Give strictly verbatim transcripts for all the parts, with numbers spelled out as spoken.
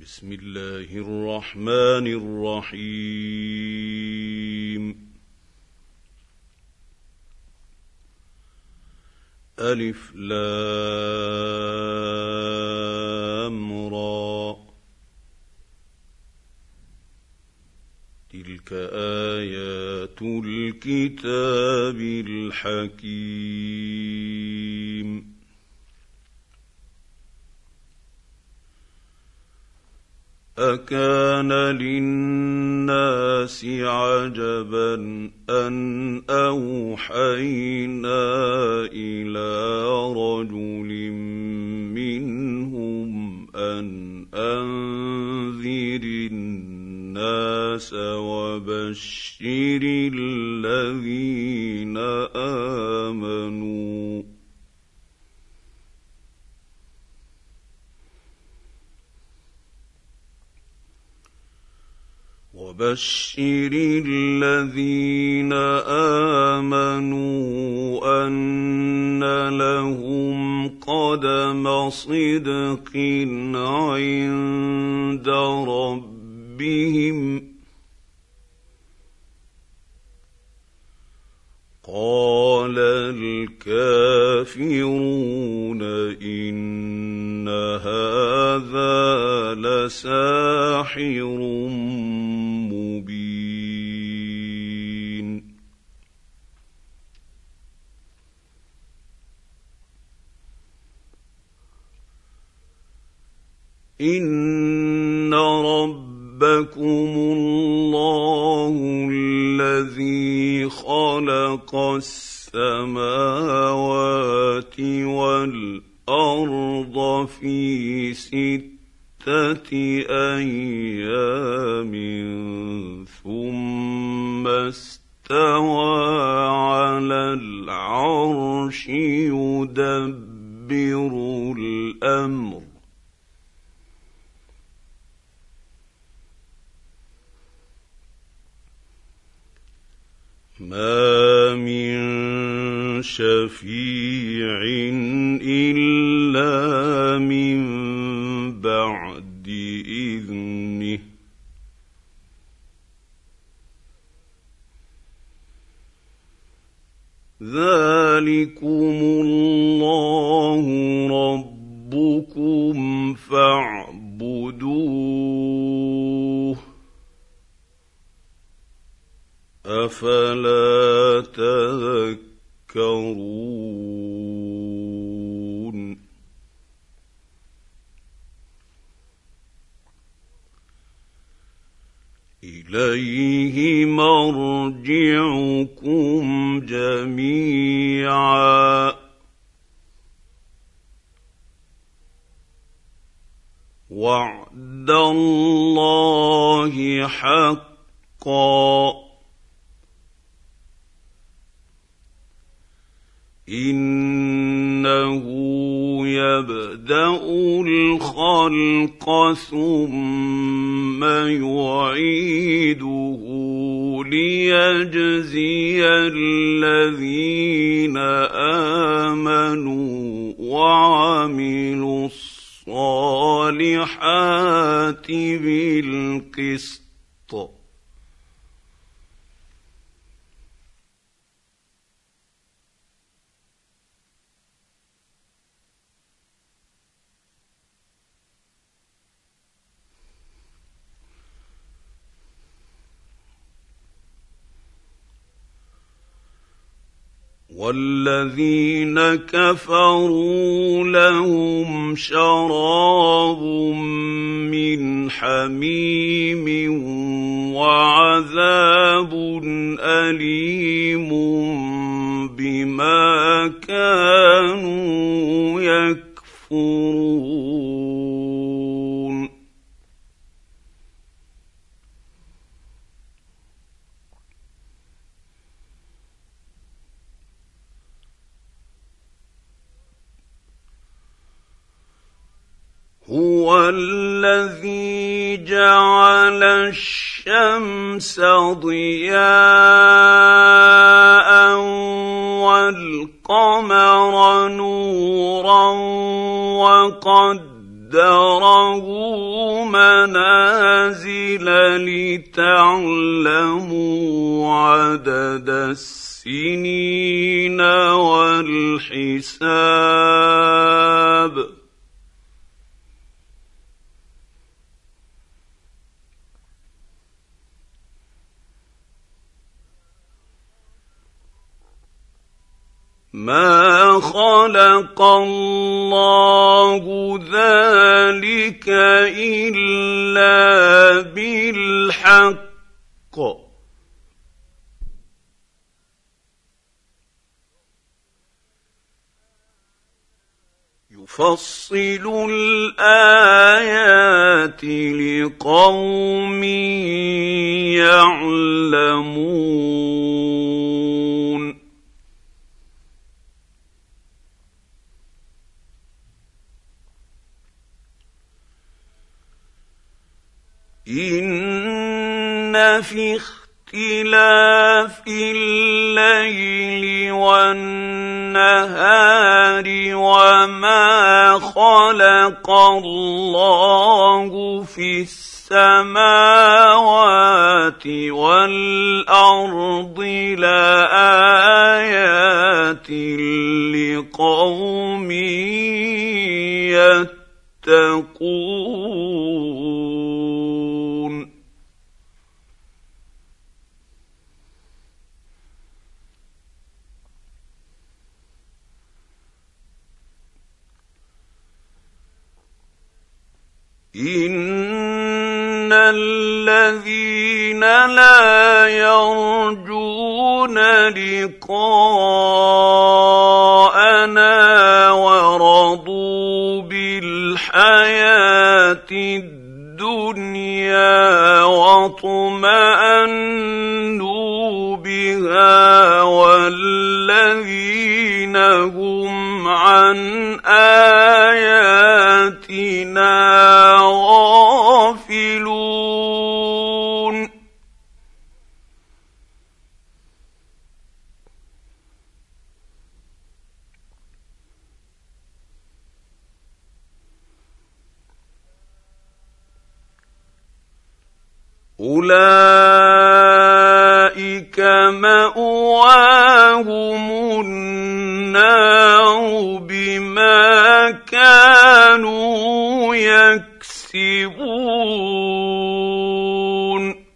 بسم الله الرحمن الرحيم. ألف لام را، تلك آيات الكتاب الحكيم. أكان للناس عجبا أن أوحينا إلى رجل منهم أن أنذر الناس وبشر الذين آمنوا وبشر الذين آمنوا أن لهم قدم صدق عند ربهم. قال الكافرون إن هذا لساحر مبين. إن ربكم الله الذي خلق السماوات والأرض في ستة أيام ثم استوى على العرش يدبر الأمر ما من شفيع إلا من بعد إذنه ذلكم الله ربكم فاعبدوه أفلا تذكرون. إليه مرجعكم جميعا وعد الله حقا إنه يبدأ الخلق ثم يعيده ليجزي الذين آمنوا وعملوا الصالحات بالقسط والذين كفروا لهم شراب من حميم وعذاب أليم بما كانوا يكفرون. هو الذي جعل الشمس ضياء والقمر نورا وقدره قدره منازل لتعلموا عدد السنين والحساب ما خلق الله ذلك إلا بالحق يفصل الآيات لقوم يعلمون إن في اختلاف الليل والنهار وما خلق الله في السماوات والأرض لآيات لقوم يتقون إن الذين لا يرجون لقاءنا ورضوا بالحياة الدنيا واطمأنوا بها والذين هم عن آياتنا غافلون أولئك مأواهم النار بما كانوا يكسبون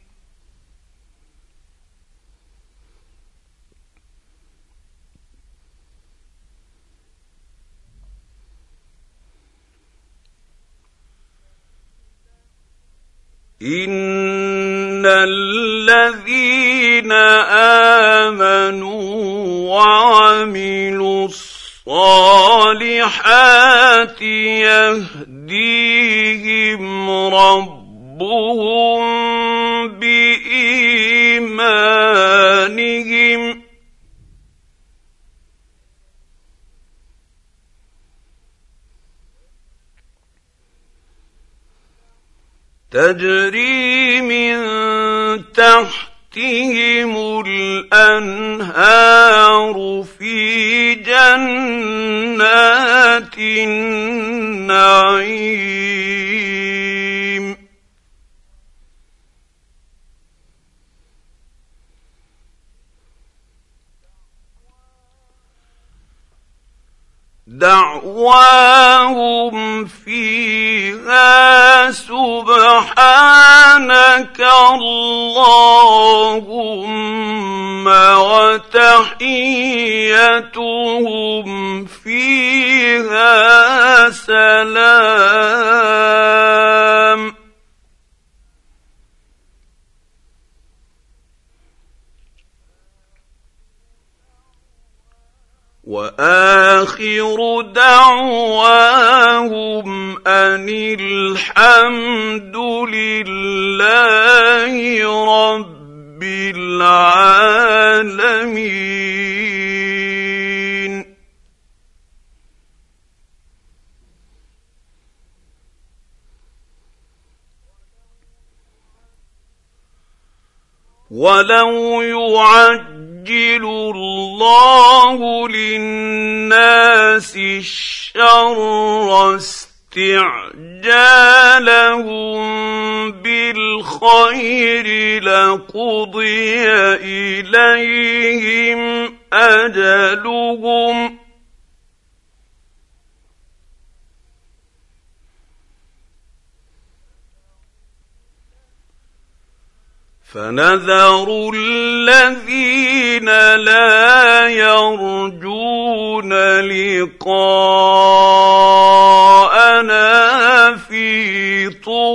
إن الذين آمنوا وعملوا الصالحات يهديهم ربهم بإيمانهم تجري من تحتهم الأنهار في جنات النعيم دعواهم فيها سبحانك اللهم وتحيتهم فيها سلام وآخر دعواهم أن الحمد لله رب العالمين. ولو يعجل الله للناس الشر استعجالهم بالخير لقضي إليهم أجلهم فنذر الذين لا يرجون لقاءنا في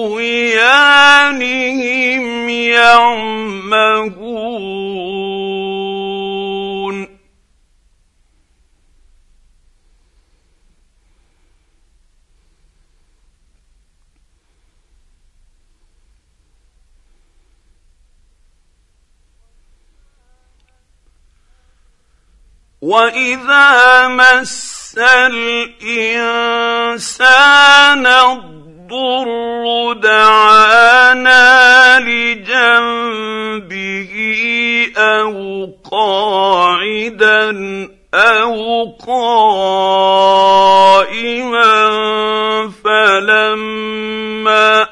طغيانهم يعمهون وَإِذَا مَسَّ الْإِنسَانَ الضُّرُّ دَعَانَا لِجَنبِهِ أَوْ قَاعِدًا أَوْ قَائِمًا فَلَمَّا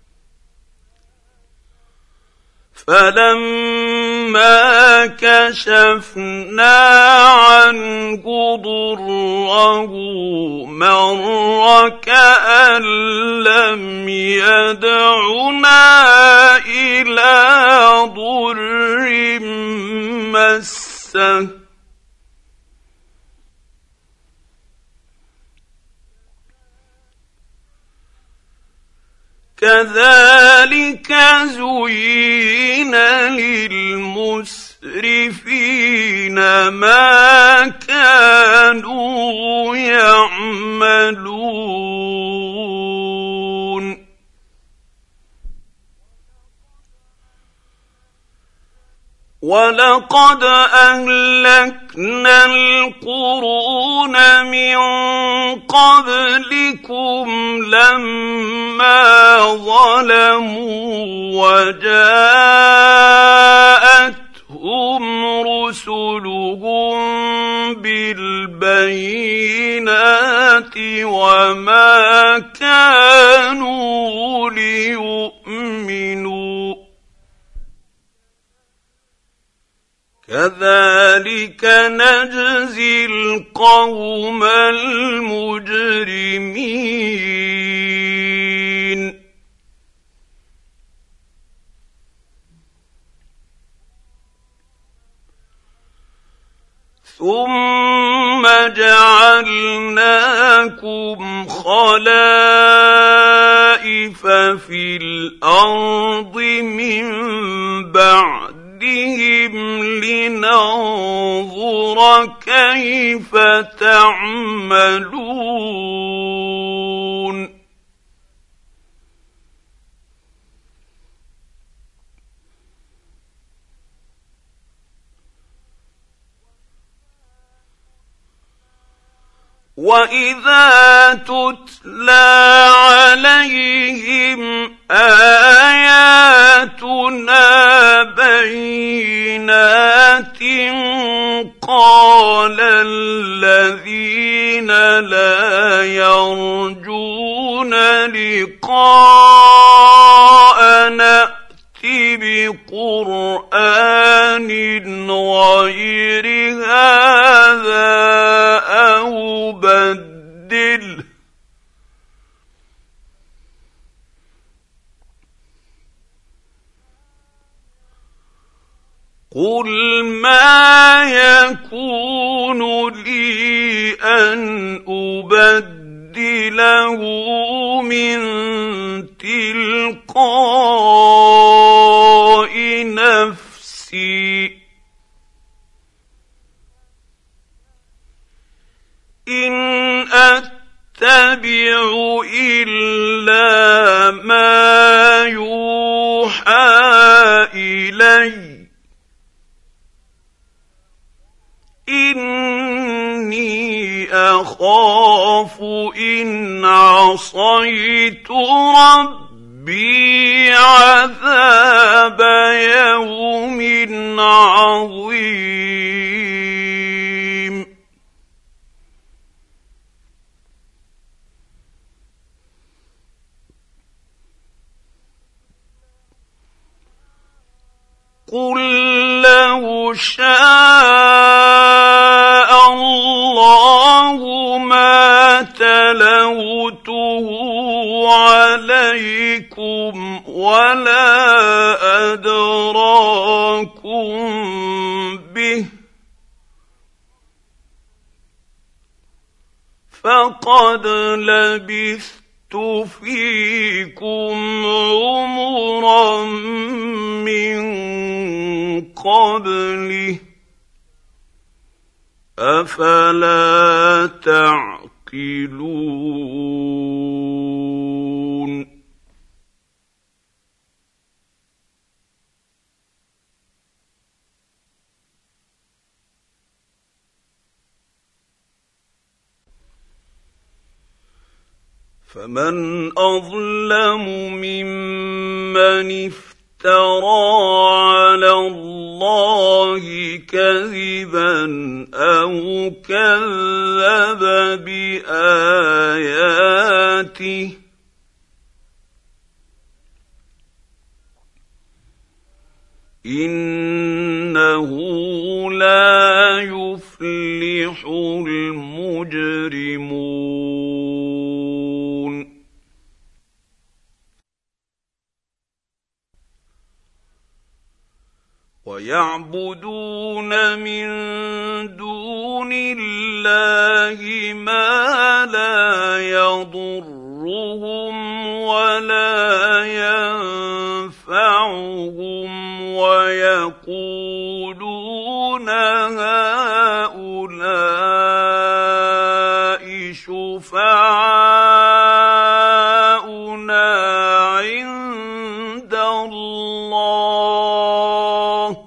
فَلَمَّا كَشَفْنَا عَنْهُ ضُرَّهُ مَرَّ كَأَن لَّمْ يَدْعُنَا إِلَىٰ ضُرٍّ مَّسَّهُ كَذَٰلِكَ زُيِّنَ لِلْمُسْرِفِينَ مَا كَانُوا يَعْمَلُونَ وَلَقَدْ أَهْلَكْنَا الْقُرُونَ مِن قَبْلِكُمْ لَمَّا ظَلَمُوا وَجَاءَتْهُمْ رُسُلُهُم بِالْبَيِّنَاتِ وَمَا كَانُوا لِيُؤْمِنُوا كَذَٰلِكَ نَجْزِي الْقَوْمَ الْمُجْرِمِينَ ثُمَّ جَعَلْنَاكُمْ خَلَائِفَ فِي الْأَرْضِ مِن بَعْدِهِمْ لِنَنظُرَ كَيْفَ تَعْمَلُونَ وَإِذَا تُتْلَىٰ عَلَيْهِمْ آيَاتُنَا بَيِّنَاتٍ قَالَ الَّذِينَ لَا يَرْجُونَ لِقَاءَنَا ائْتِ بِقُرْآنٍ غَيْرِ هَٰذَا أَوْ بَدِّلْهُ قُلْ مَا يَكُونُ لِي أَنْ أُبَدِّلَهُ مِن تِلْقَاءِ نَفْسِي إِنْ أَتَّبِعُ إِلَّا مَا يُوحَىٰ إِلَيَّ إِنِّي أَخَافُ إِنْ عَصَيْتُ رَبِّي عَذَابَ يَوْمٍ عَظِيمٍ شاء الله ما تلوته عليكم ولا أدراكم به فقد لبثت فيكم عمرا من قبله أفلا تعقلون فمن أظلم ممن افترى على الله كذبا أو كذب بآياته إنه لا يفلح المجرمون ويعبدون من دون الله ما لا يضرهم ولا ينفعهم ويقولون هؤلاء شفعاؤنا عند الله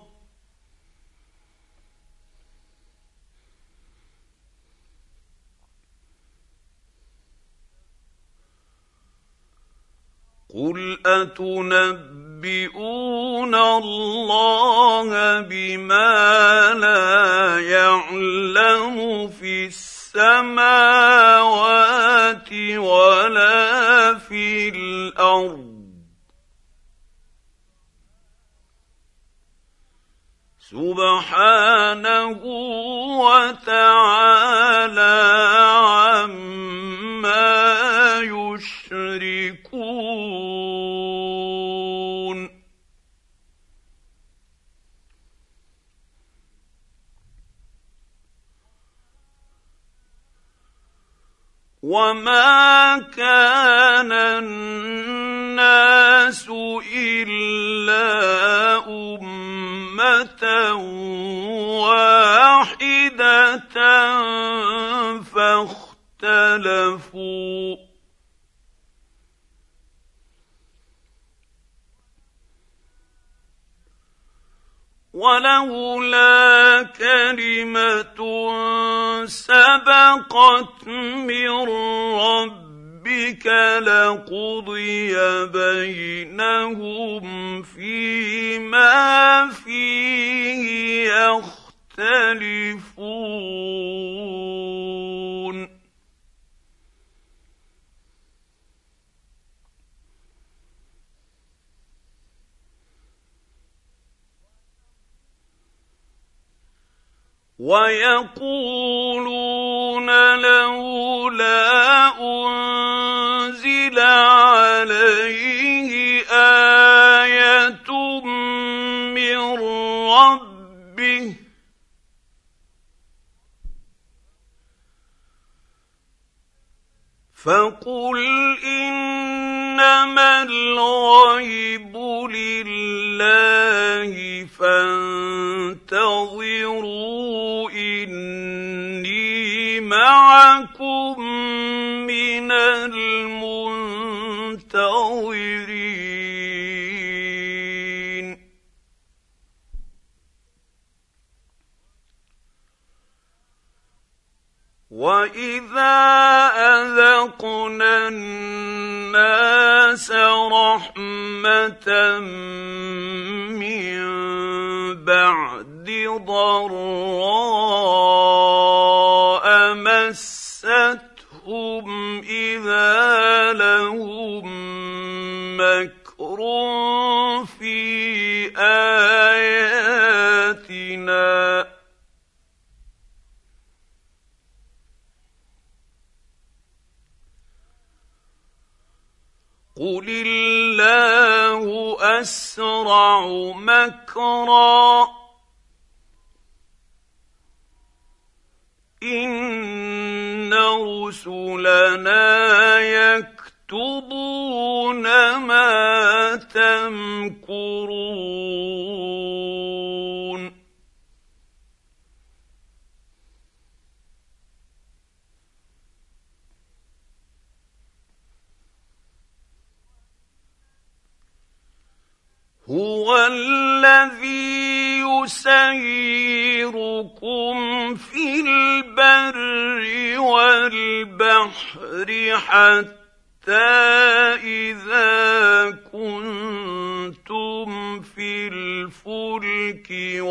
قل أتنبئون الله بما لا يعلم في السماوات ولا في الأرض سبحانه وتعالى عما يشركون وما كان الناس إلا أمة واحدة فاختلفوا ولولا كلمة سبقت من ربك لقضي بينهم فيما فيه يختلفون ويقولون لولا أنزل عليه آية من ربه فقل إنما الغيب لله فانتظروا إني معكم من المنتظرين وإذا أذقنا الناس رحمة من بعد ضراء مستهم إذا لهم مكر في آياتنا قل الله أسرع مكرا إن رسلنا يكتبون ما تمكرون هو الذي يسيركم في البر والبحر حتى إذا كنتم في الفلك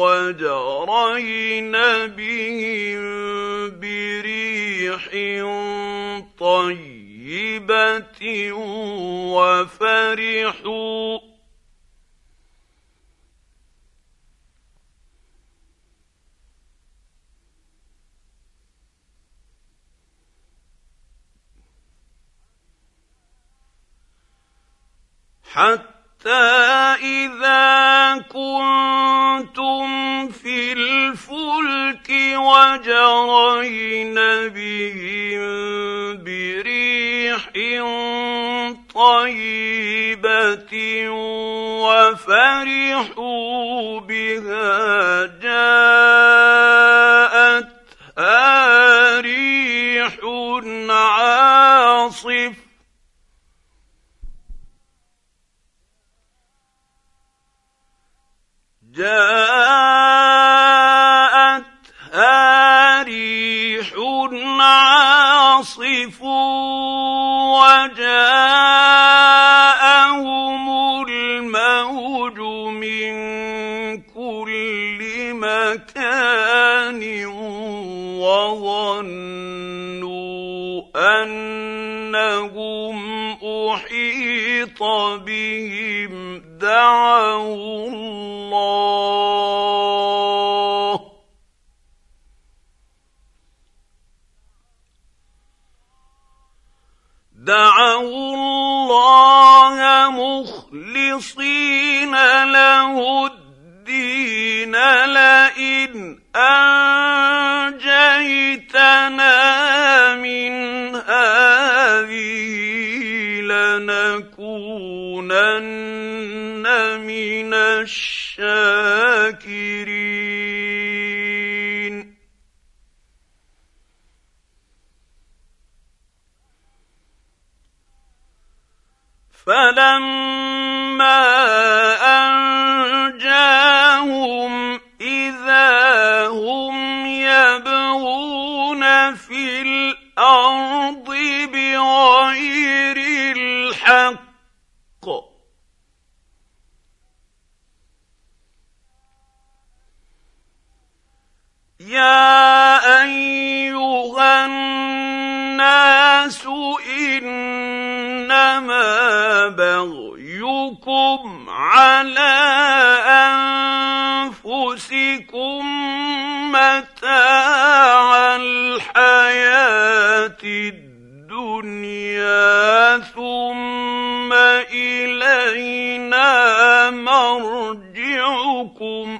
وجرين بهم بريح طيبة وفرحوا حتى إذا كنتم في الفلك وجرين بهم بريح طيبة وفرحوا بها جاءتها ريح عاصف جاءتها ريح عاصف وجاءهم الموج من كل مكان وظنوا أنهم أحيط بهم دعوا الله دعوا الله مخلصين له الدين لئن أنجيتنا من هذه لنكونن من الشاكرين فلما أنجاهم إذا هم يبغون في الأرض بغير الحق يا أيها الناس إنما بغيكم على أنفسكم متاع الحياة الدنيا ثم إلينا مرجعكم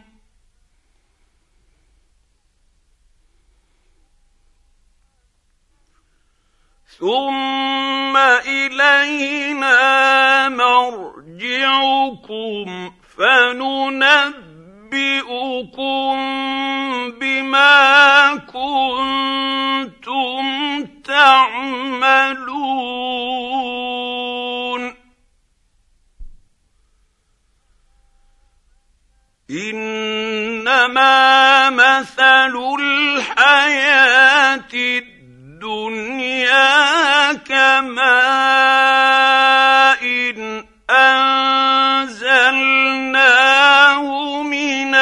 ثم إلينا مرجعكم فننبئكم بما كنتم تعملون إنما مثل الحياة الدنيا كماء أنزلناه من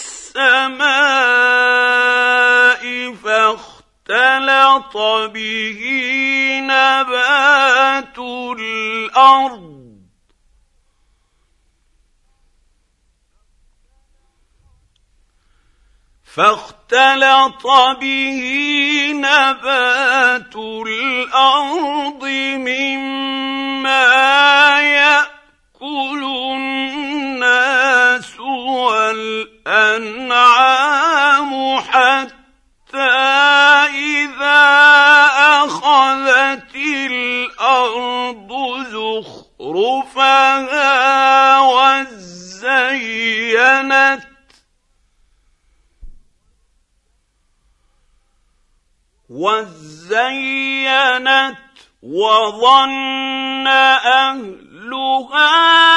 السماء فاختلط به نبات الأرض فاختلط به نبات الأرض مما الأنعام حتى إذا أخذت الأرض زخرفها وزينت وزينت وظن أهلها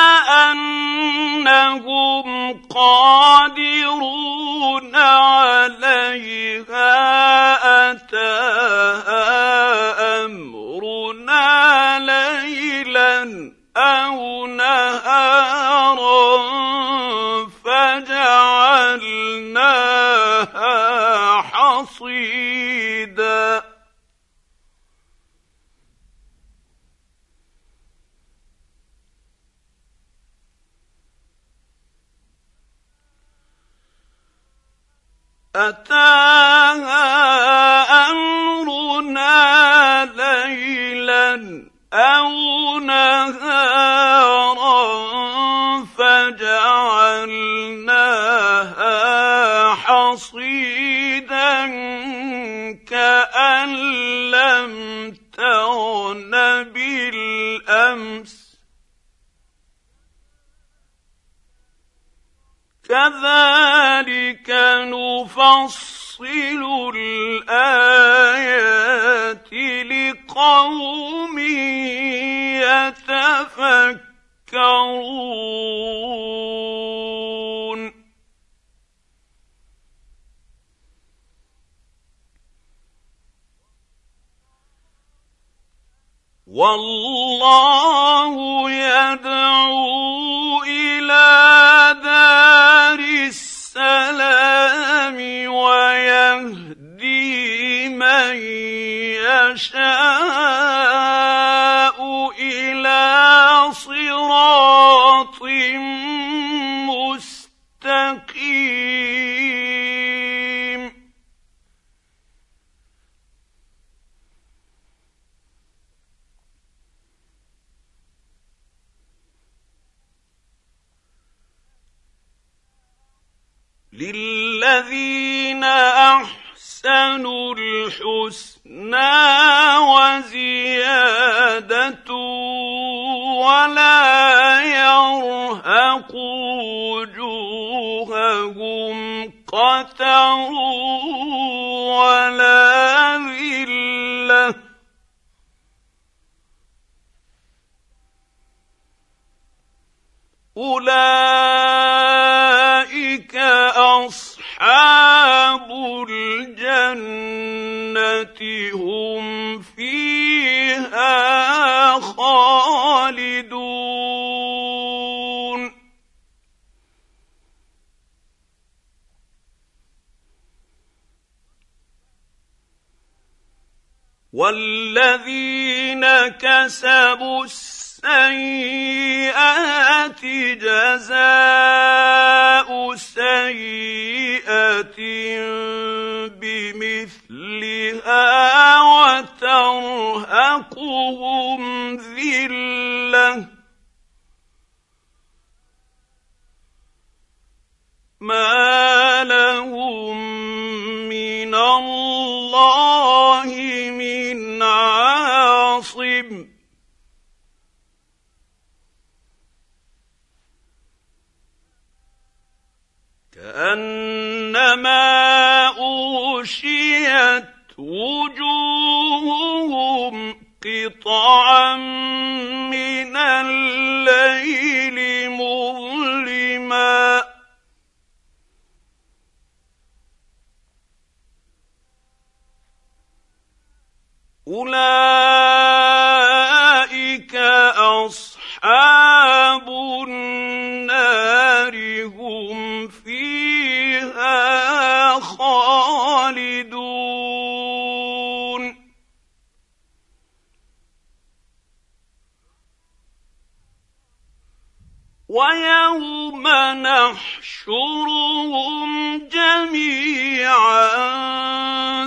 أنهم قادرون عليها أتاها أمرنا ليلا أو نهارا فجعلناها حصيدا أتاها أمرنا ليلا أو نهارا فجعلناها حصيدا كأن لم تغن بالأمس كذلك نفصل الآيات لقوم يتفكرون والله يدعو إلى دار السلام ويهدي من يشاء إلى صراط مستقيم للذين أحسنوا الحسنى وزيادة ولا يرهق وجوههم قتر ولا ذلة أولئك أصحاب الجنة هم فيها خالدون والذين كسبوا السيئات جزاء سيئة بمثلها وترهقهم ذلة ما لهم من الله من عاصم كأنما أغشيت وجوههم قطعا من الليل مظلما أولئك أصحاب النار هم فيها خالدون ويوم نحشرهم جميعا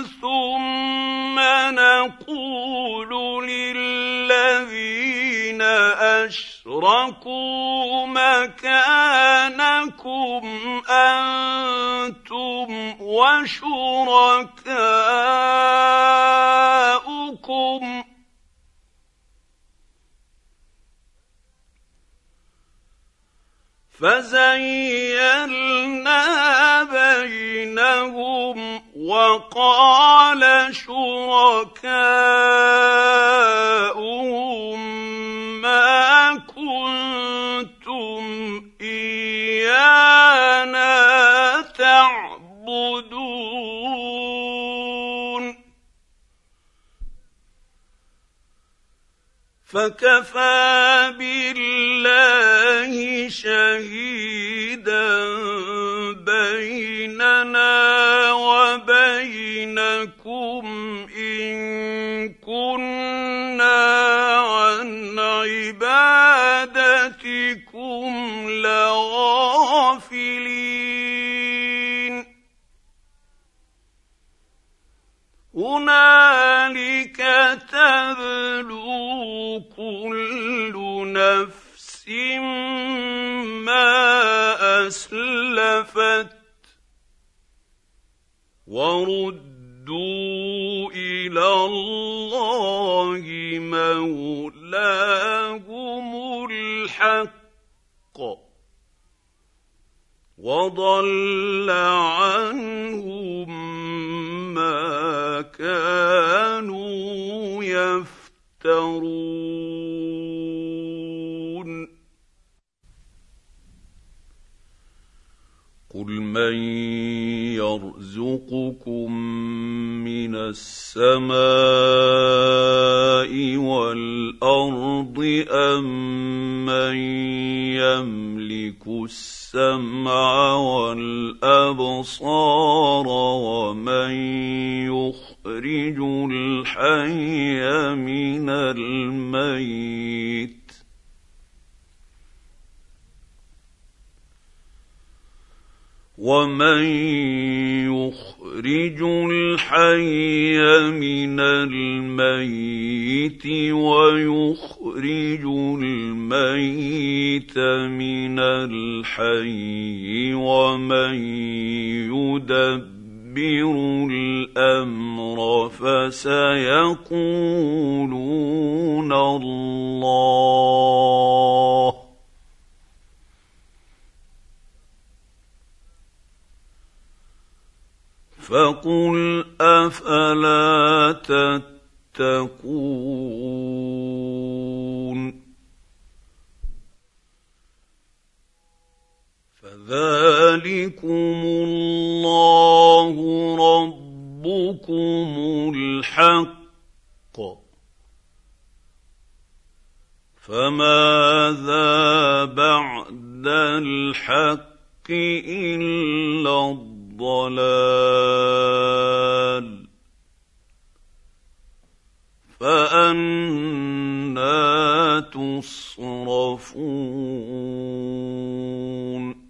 ثم نقول للذين أَشْرَكُوا مَكَانَكُمْ أَنتُمْ وَشُرَكَاؤُكُمْ فَزَيَّلْنَا بَيْنَهُمْ وَقَالَ شُرَكَاؤُهُم مَّا كُنتُمْ إِيَّانَا تَعْبُدُونَ فَكَفَىٰ بِاللَّهِ شَهِيدًا بَيْنَنَا وَبَيْنَكُمْ إِن كُنَّا عَنْ عِبَادَتِكُمْ لَغَافِلِينَ هُنَالِكَ تَبْلُو كُلُّ نَفْسٍ مَّا أَسْلَفَتْ وَرُدُّوا إِلَى اللَّهِ مَوْلَاهُمُ الْحَقُّ وَضَلَّ عَنْهُم مَّا كَانُوا يَفْتَرُونَ قُلْ مَن يَرْزُقُكُم مِّنَ السَّمَاءِ وَالْأَرْضِ أَمَّن يَمْلِكُ السَّمْعَ وَالْأَبْصَارَ وَمَن يُخْرِجُ الْحَيَّ مِنَ الْمَيِّتِ وَمَن يُخْرِجُ الْحَيَّ مِنَ الْمَيِّتِ وَيُخْرِجُ الْمَيِّتَ مِنَ الْحَيِّ وَمَن يُدَبِّرُ الْأَمْرَ فَسَيَقُولُونَ اللَّهُ فَقُلْ أَفَلَا تَتَّقُونَ فَذَٰلِكُمُ اللَّهُ رَبُّكُمُ الْحَقُّ فَمَاذَا بَعْدَ الْحَقِّ إِلَّا الضَّلَالُ فَأَنَّىٰ تُصْرَفُونَ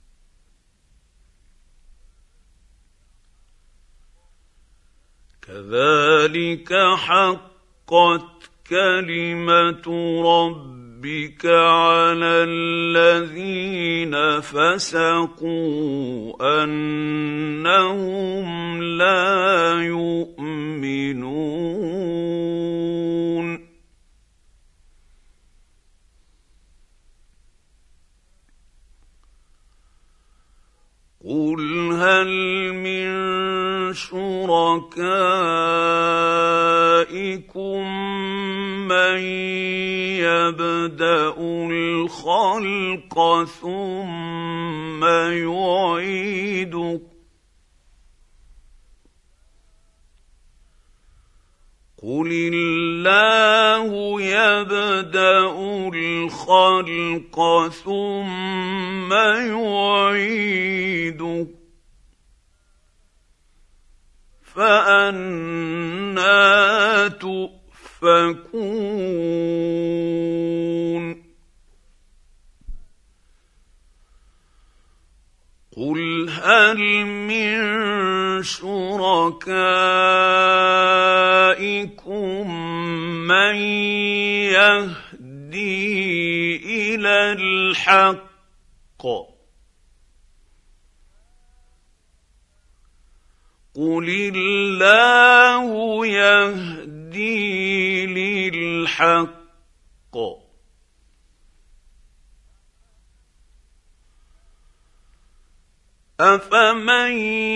كَذَٰلِكَ حَقَّتْ كَلِمَةُ رَبِّكَ عَلَى الَّذِينَ فَسَقُوا أَنَّهُمْ لَا يُؤْمِنُونَ قُلْ هَلْ مِن شُرَكَائِكُم مَّن يَبْدَأُ الْخَلْقَ ثُمَّ يُعِيدُهُ قُلِ اللَّهُ يَبْدَأُ الْخَلْقَ ثُمَّ يُعِيدُهُ فَأَنَّىٰ تُؤْفَكُونَ قُلْ هَلْ مِن شُرَكَائِكُم مَّن يَهْدِي إلى الحق قل الله يهدي للحق أفمن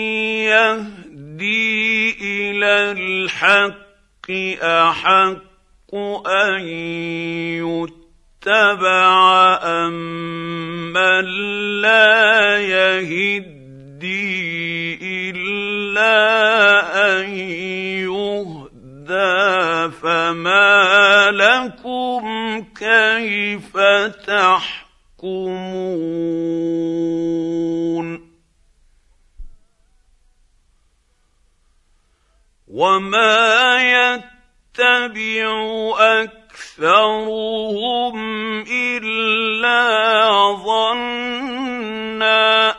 يهدي إلى الحق أحق أن يتبع أمن لا يهدي إلا أن يهدى فما لكم كيف تحكمون وما يتبع أكثرهم إلا ظنًّا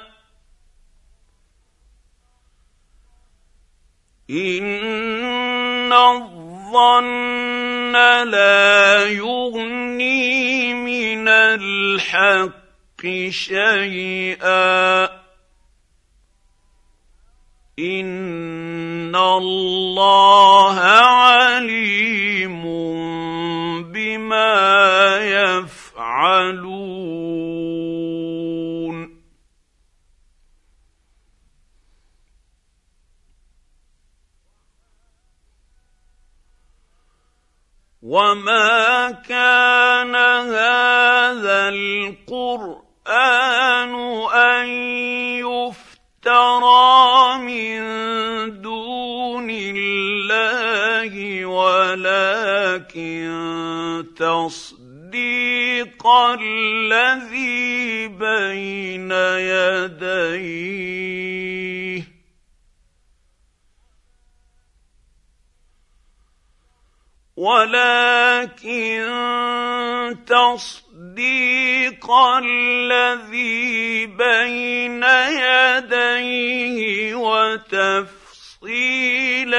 إن الظن لا يغني من الحق شيئا إن الله عليم بما يفعلون وما كان هذا القرآن أن يفترى من دون الله ولكن تصديق الذي بين يديه ولكن تصديق الذي بين يديه وتفصيل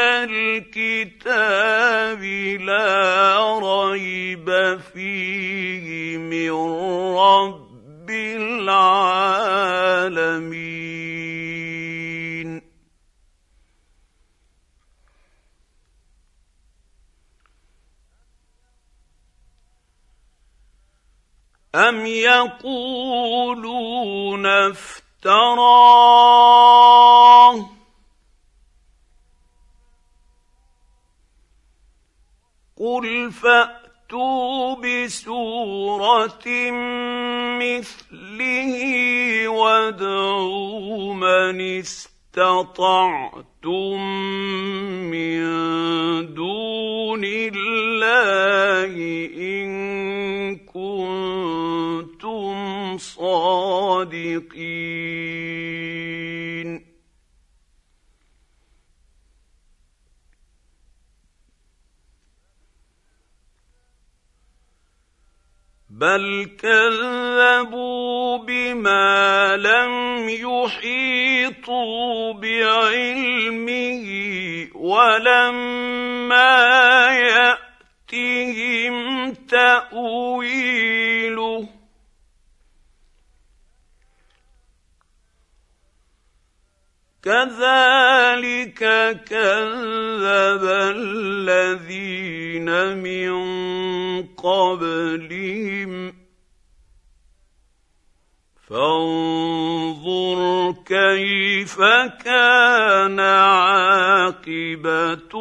الكتاب لا ريب فيه من رب العالمين أم يقولون افتراه قل فأتوا بسورة مثله وادعوا من استطعتم من دون الله إن كنتم صادقين بل كذبوا بما لم يحيطوا بعلمه ولما يأتهم تأويله كذلك كذب الذين من قبلهم فانظر كيف كان عاقبة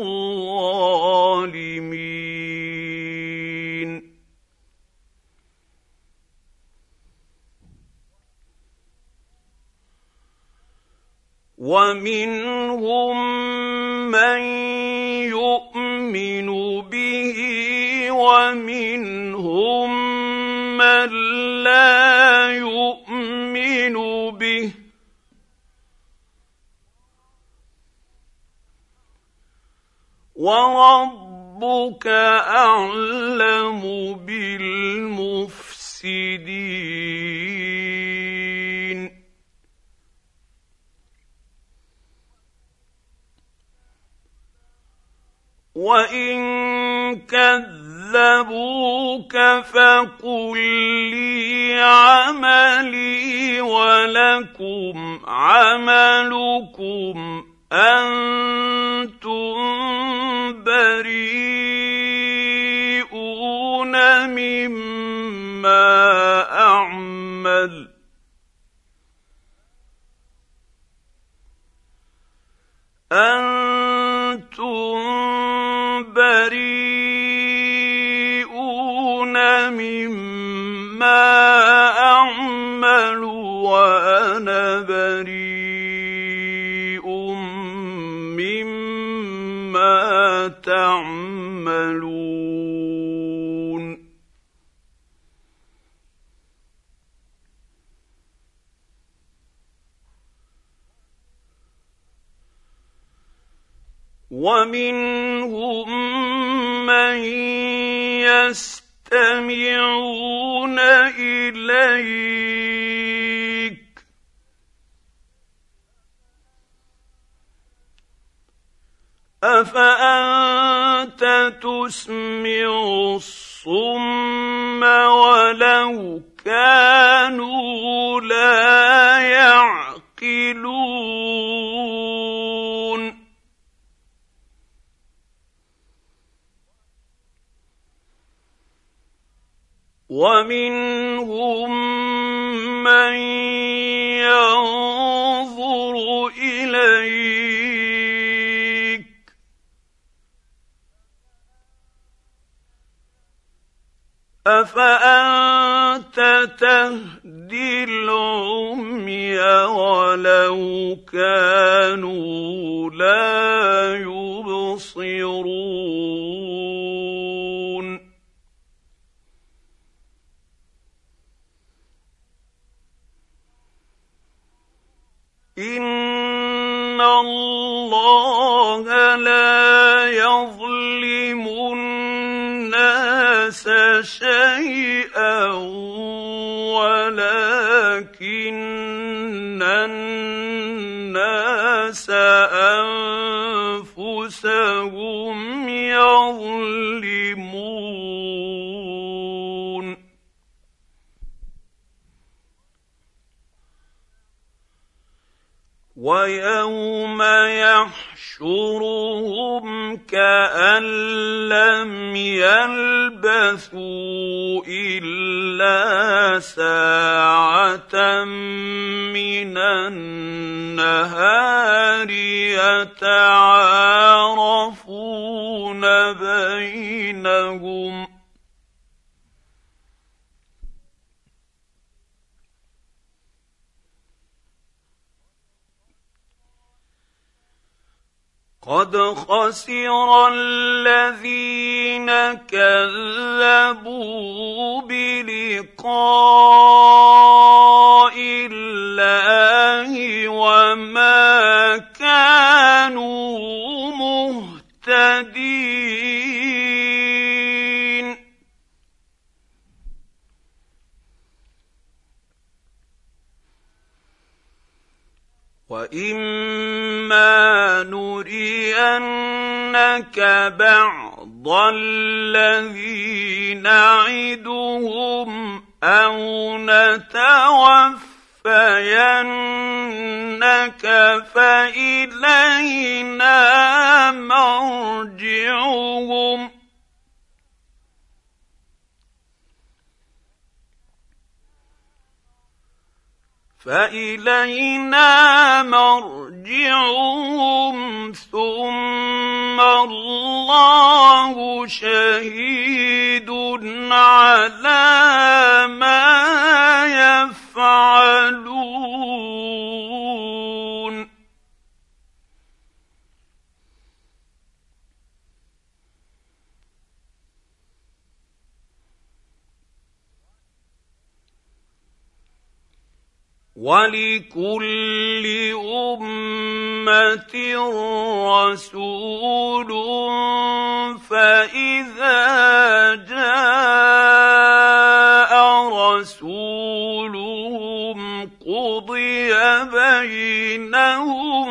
الظالمين ومنهم من يؤمن به ومنهم من لا يؤمن به وربك أعلم بالمفسدين وإن كذبوك فقل لي لكم عملكم أنتم بريئون مما أعمل أنتم بريئون مما أعمل وأنا بريء مما تعملون ومنهم من يستمعون إليك أفأنت تسمع الصم ولو كانوا لا يعقلون ومنهم من ينظر إليك أفأنت تهدي العمي ولو كانوا لا يبصرون إن الله لا يظلم الناس شيئا ولكن الناس أنفسهم يظلمون ويوم يحشرهم كأن لم يلبثوا إلا ساعة من النهار يتعارفون بينهم قد خسر الذين كذبوا بلقاء الله وما كانوا مهتدين وإما نرينك بعض الذي نعدهم أو نتوفينك فإلينا مرجعهم فإلينا مرجعهم ثم الله شهيد على ما يفعلون ولكل أمة رسول فإذا جاء رسولهم قضي بينهم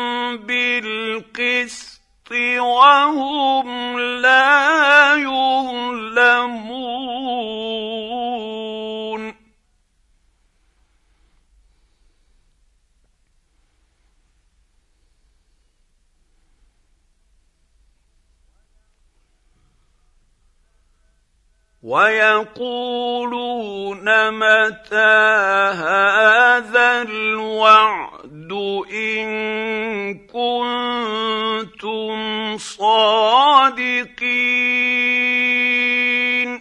بالقسط وهم لا يظلمون ويقولون متى هذا الوعد إن كنتم صادقين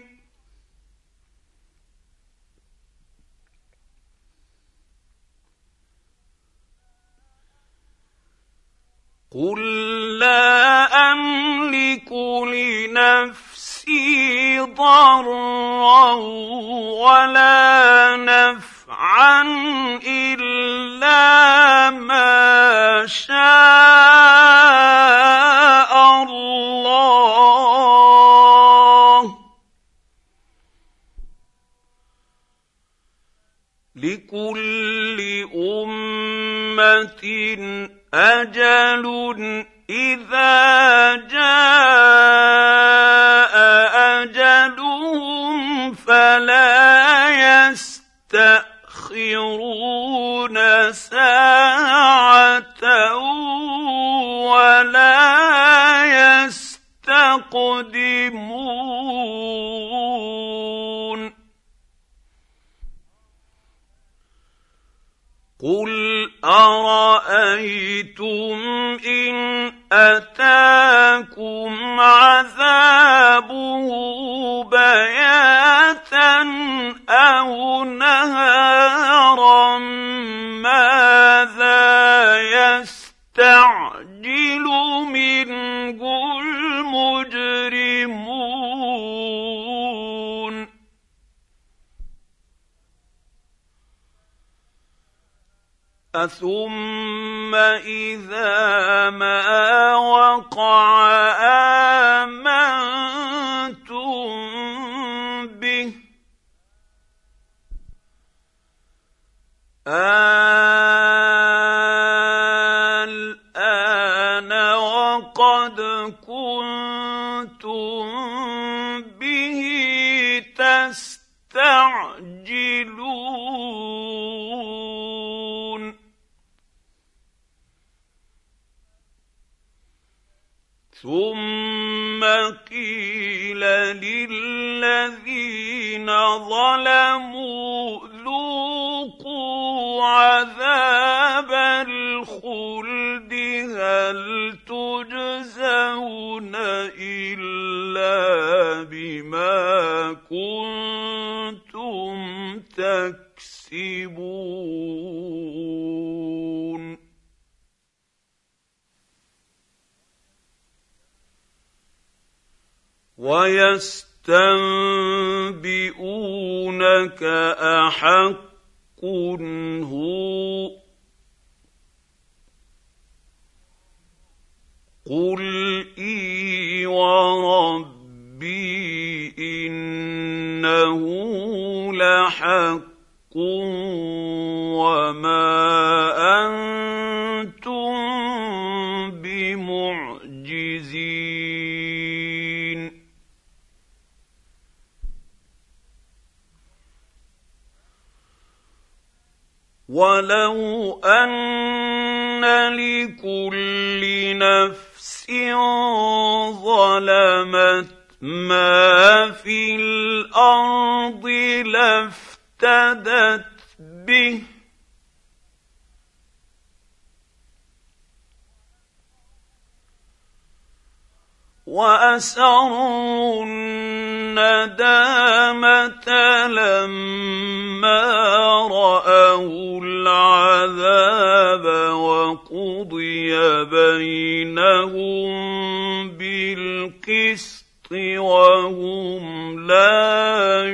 قل لا أملك لنفسي ضرا ولا نفعا إلا ما شاء الله لكل أمة أجل إذا جاء أجلهم فلا يستأخرون ساعة ولا يستقدمون قل أرأيتم إن أتاكم عذابه بياتا أو نهارا ماذا يستعجل منه المجرمون أثم إذا ما وقع آمنتم به الآن وقد كنتم به تستعجلون ثم قيل للذين ظلموا ذوقوا عذاب الخلد هل تجزون إلا بما كنتم تكسبون ويستنبئونك أحق هو قل إي وربي إنه لحق وما أنتم بمعجزين ولو أن لكل نفس ظلمت ما في الأرض لافتدت به وأسروا الندامة لما رأوا العذاب وقضي بينهم بالقسط وهم لا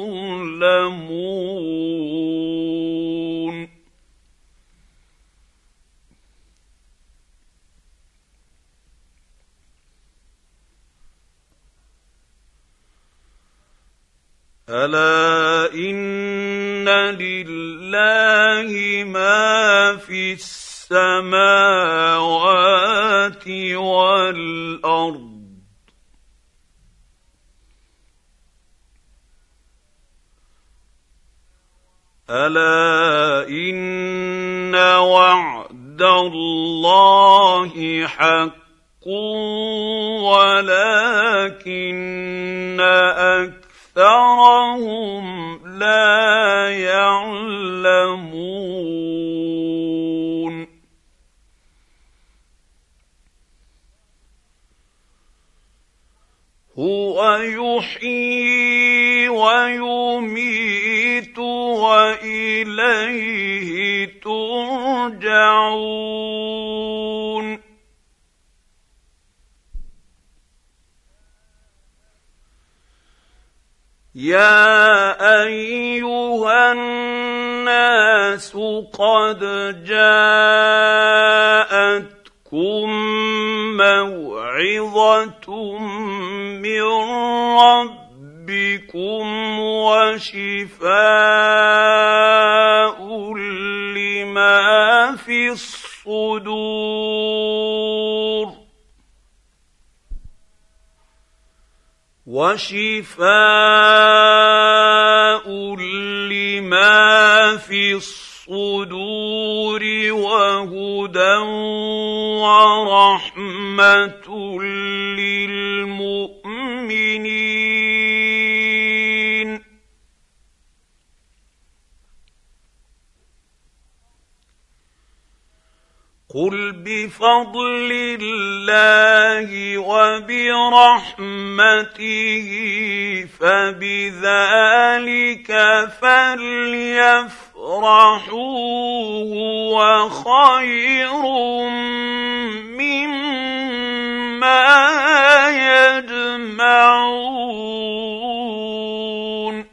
يظلمون ألا إن لله ما في السماوات والأرض ألا إن وعد الله حق ولكن أكثر أكثرهم لا يعلمون هو يحيي ويميت وإليه ترجعون يا أيها الناس قد جاءتكم موعظة من ربكم وشفاء لما في الصدور وشفاء لما في الصدور وهدى ورحمة للمؤمنين قل بفضل الله وبرحمته فبذلك فليفرحوا هو خير مما يجمعون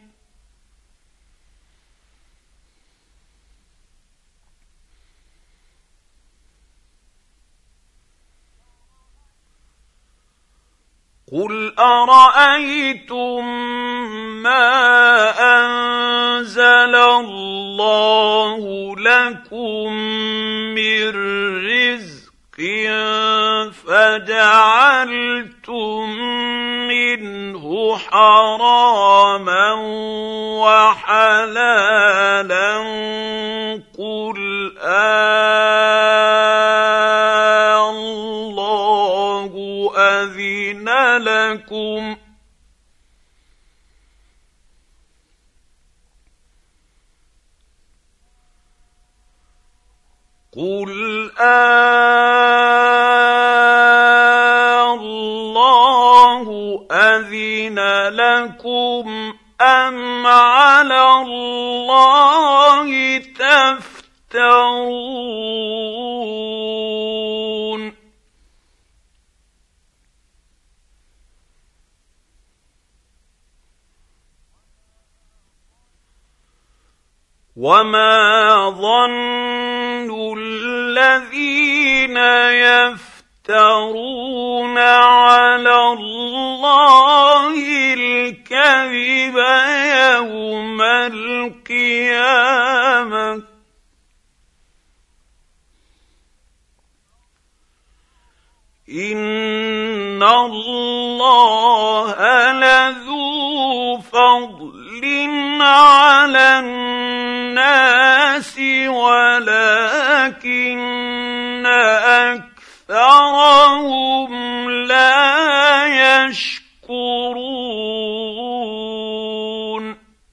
قل أرأيتم ما أنزل الله لكم من رزق فجعلتم منه حراما وحلالا قل آه الله أذن لكم قل آه الله أذن لكم أم على الله تفترون وما ظن الذين يفترون على الله الكذب يوم القيامة إن الله لذو فضل على الناس ولكن أكثرهم لا يشكرون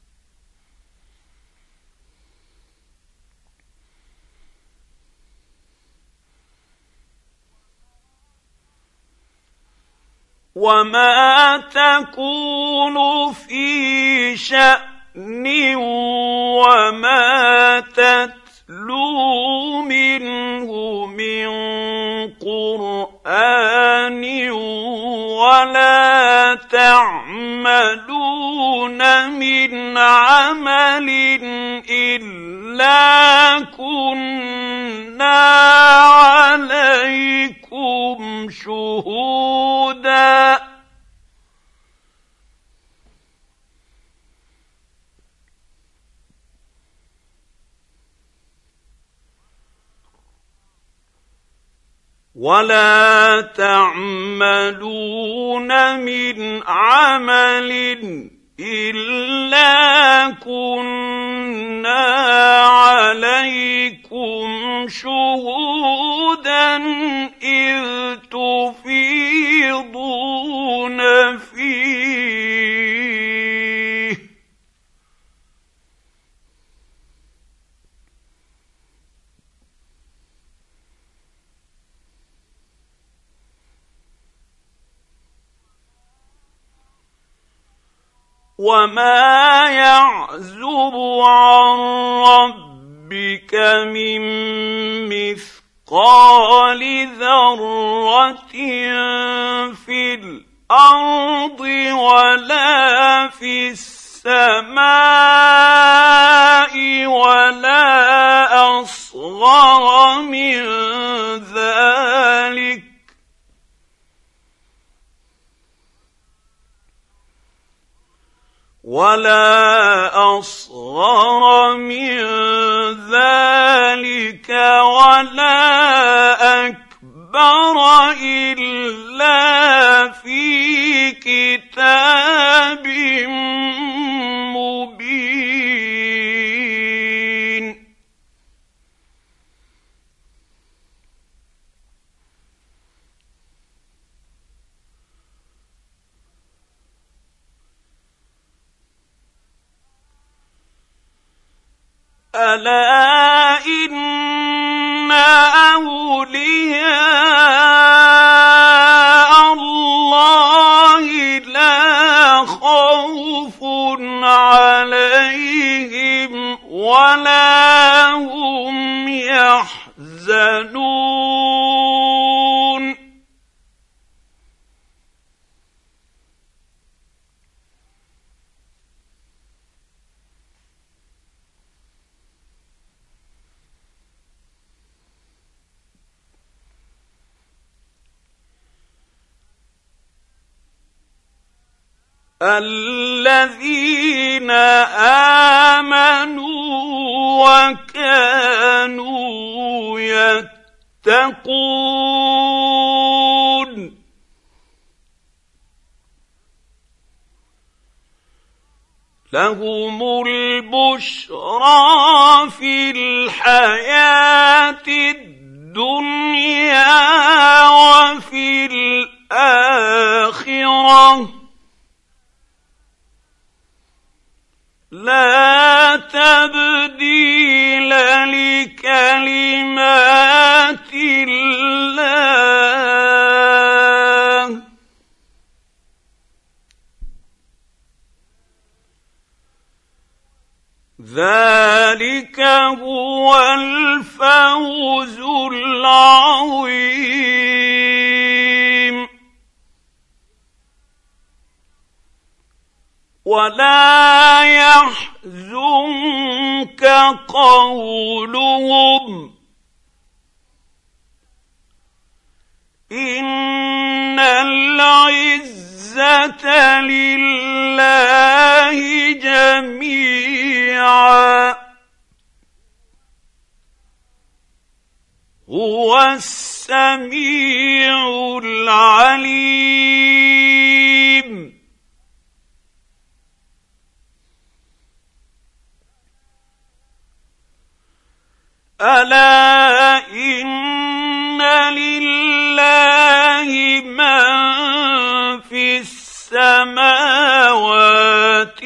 وما تكون في شأن وما تتلو منه من قرآن ولا تعملون من عمل إلا كنا عليكم شهودا ولا تعملون من عمل إلا كنا عليكم شهودا إذ تفيضون فيه وما يعزب عن ربك من مثقال ذرة في الأرض ولا في السماء ولا أصغر من ذلك ولا أصغر من ذلك ولا أكبر إلا في كتاب مبين. ألا إن أولياء الله لا خوف عليهم ولا هم يحزنون. الذين آمنوا وكانوا يتقون لهم البشرى في الحياة الدنيا وفي الآخرة لا تبديل لكلمات الله ذلك هو الفوز العظيم. ولا يحزنك قولهم إن العزة لله جميعا هو السميع العليم. ألا إن لله من في السماوات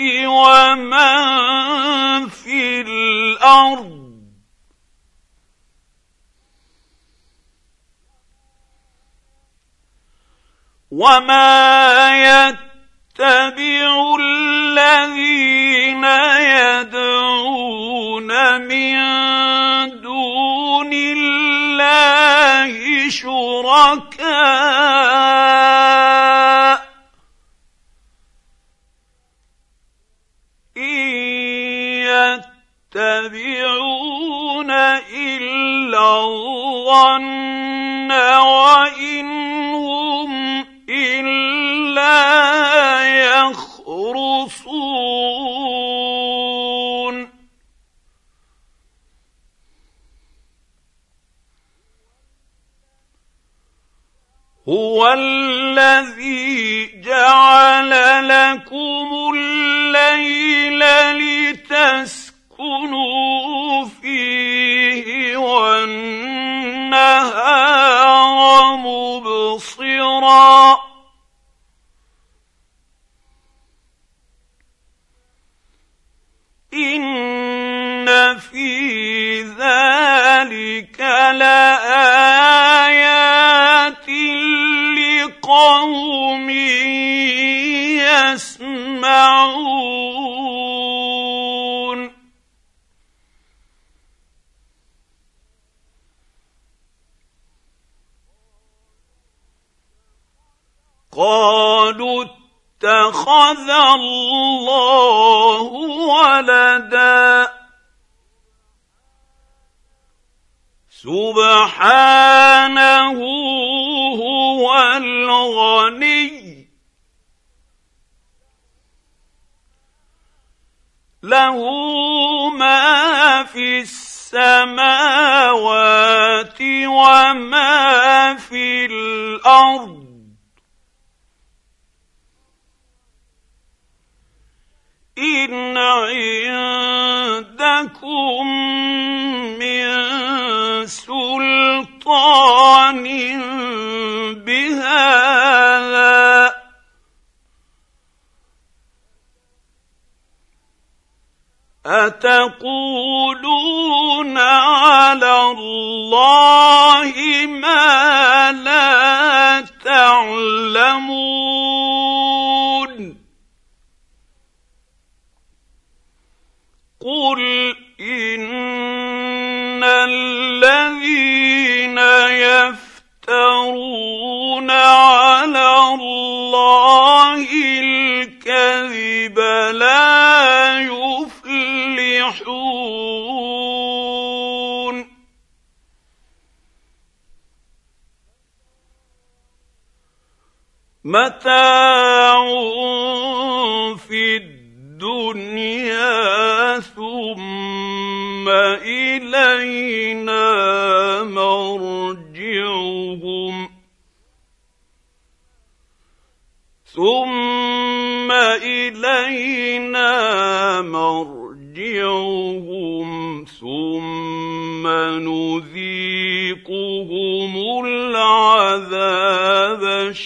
ومن في الأرض وما يتبع الذين يدعون من دون الله شركاء إن يتبعون إلا الظن وإن هم إلا يخرصون. هو الذي جعل لكم الليل لتسكنوا فيه والنهار مبصرا إن في ذلك لآيات لقوم يسمعون. قالوا اتخذ الله ولدا سبحانه هو الغني له ما في السماوات وما في الأرض إن عندكم من سلطان بهذا أتقولون على الله ما لا تعلمون قل إن الذين يفترون على الله الكذب لا يفلحون متاع في الدنيا ثم إلينا مرجعهم ثم إلينا مرجعهم ثم نذيقهم العذاب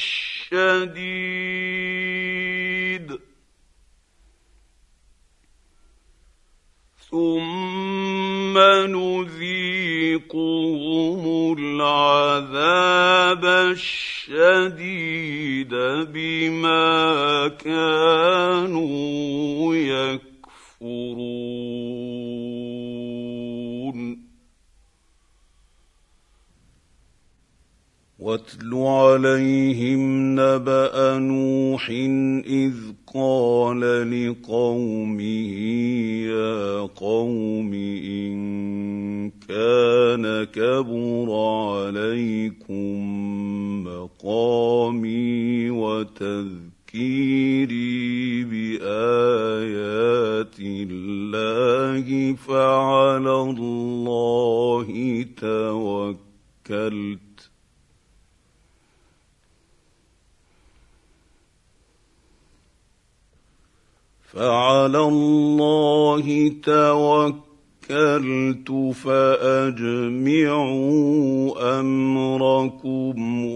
الشديد ثم نذيقهم العذاب الشديد بما كانوا يكفرون واتل عليهم نبأ نوح إذ قال لقومه يا قوم إن كان كبر عليكم مقامي وتذكيري بآيات الله فعلى الله توكلت فعلى الله توكلت فأجمعوا أمركم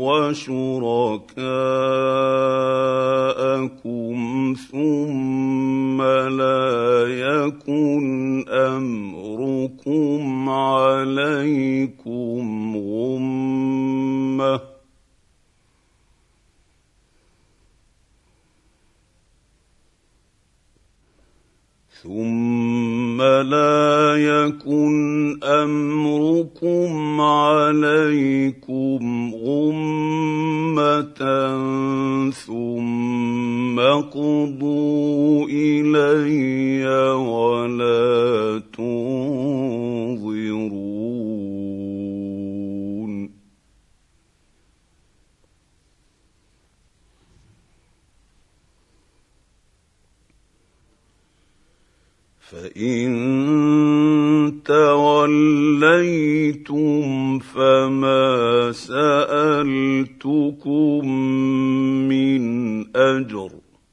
وشركاءكم ثم لا يكن أمركم عليكم غمة ثم لا يكن أمركم عليكم غمة ثم قضوا إلي ولا تنظرون فإن توليتم فما سألتكم من أجر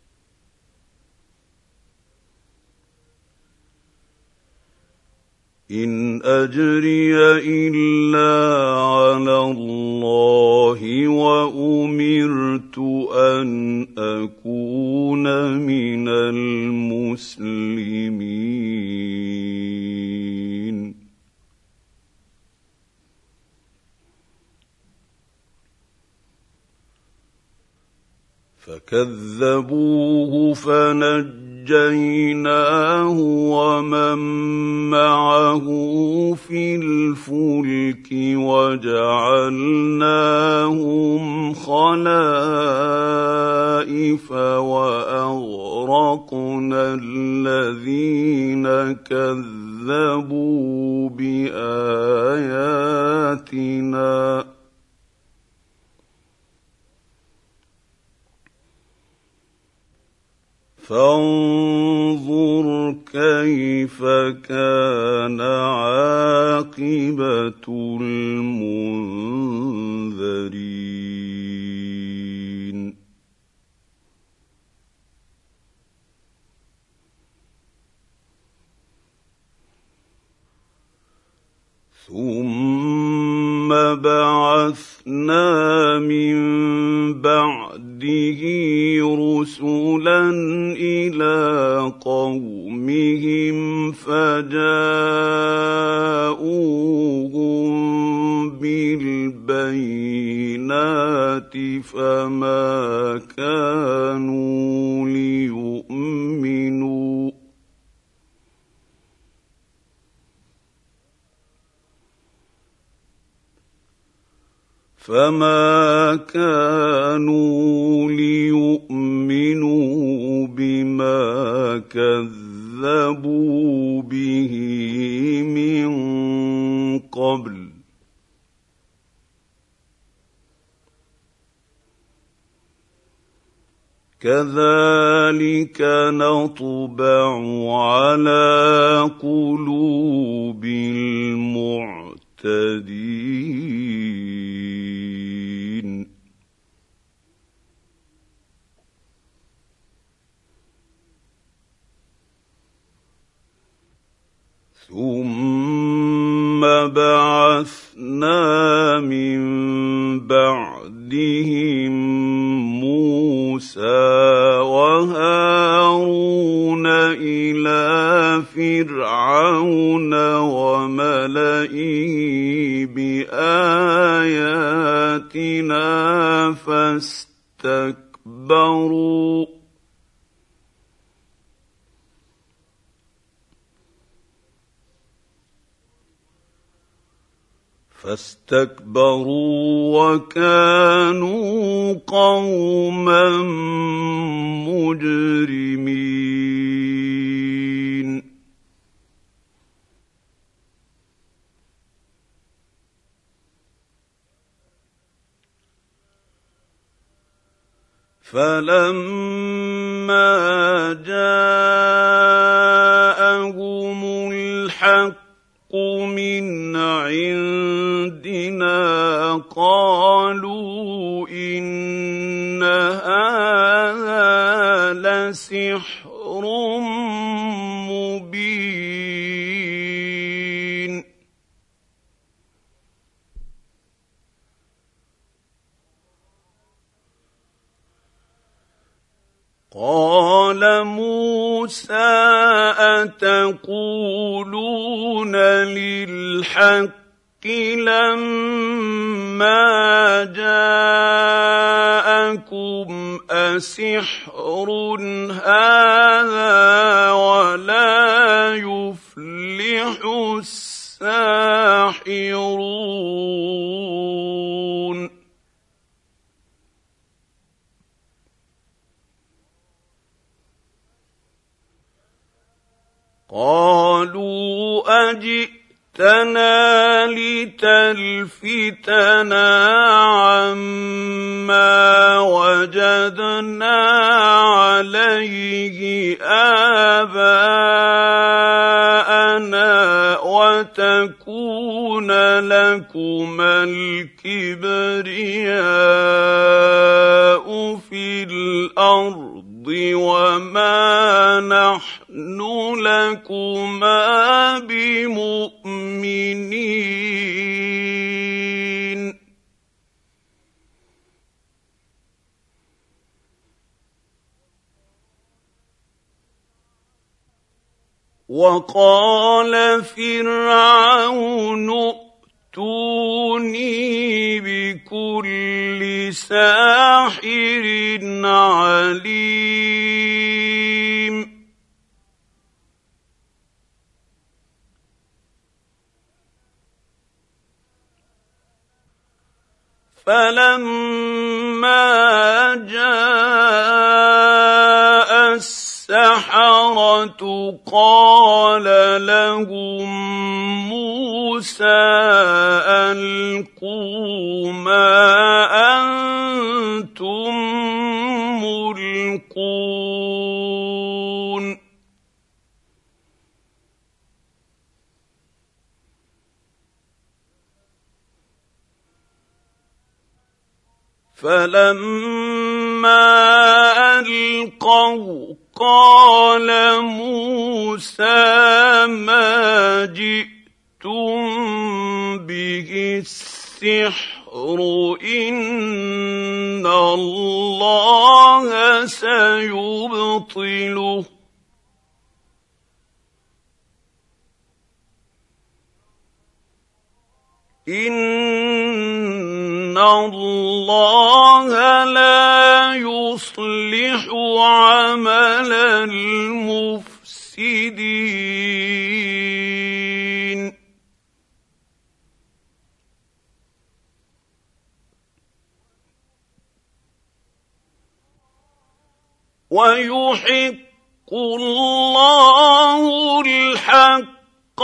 إن أجري إلا على الله وأمرت أن أكون من المسلمين فكذبوه فنجيناه ونجيناه ومن معه في الفلك وجعلناهم خلائف وأغرقنا الذين كذبوا بآياتنا فانظر كيف كان عاقبة المنذرين ثم بعثنا من بعده رسلا إلى قومهم فجاءوهم بالبينات فما كانوا ليؤمنوا فما كانوا ليؤمنوا بما كذبوا به من قبل كذلك نطبع على قلوب المعتدين ثم بعثنا من بعدهم موسى وهارون إلى فرعون وملئه بآياتنا فاستكبروا فاستكبروا وكانوا قوما مجرمين فلما جاءهم الحق من عندنا قالوا إن هذا لسحر مبين قال موسى أتقولون للحق لما جاءكم أسحر هذا ولا يفلح الساحرون قالوا أجئتنا لتلفتنا عما وجدنا عليه آباءنا وتكون لكما الكبرياء في الأرض وما نحن لكما بمؤمنين وقال فرعون ائتوني بكل ساحر عليم فلما جاء السحرة قال لهم موسى ألقوا ما أنتم ملقون فلما ألقوا قال موسى ما جئتم به السحر إن الله سيبطله إن الله لا يصلح عمل المفسدين ويحق الله الحق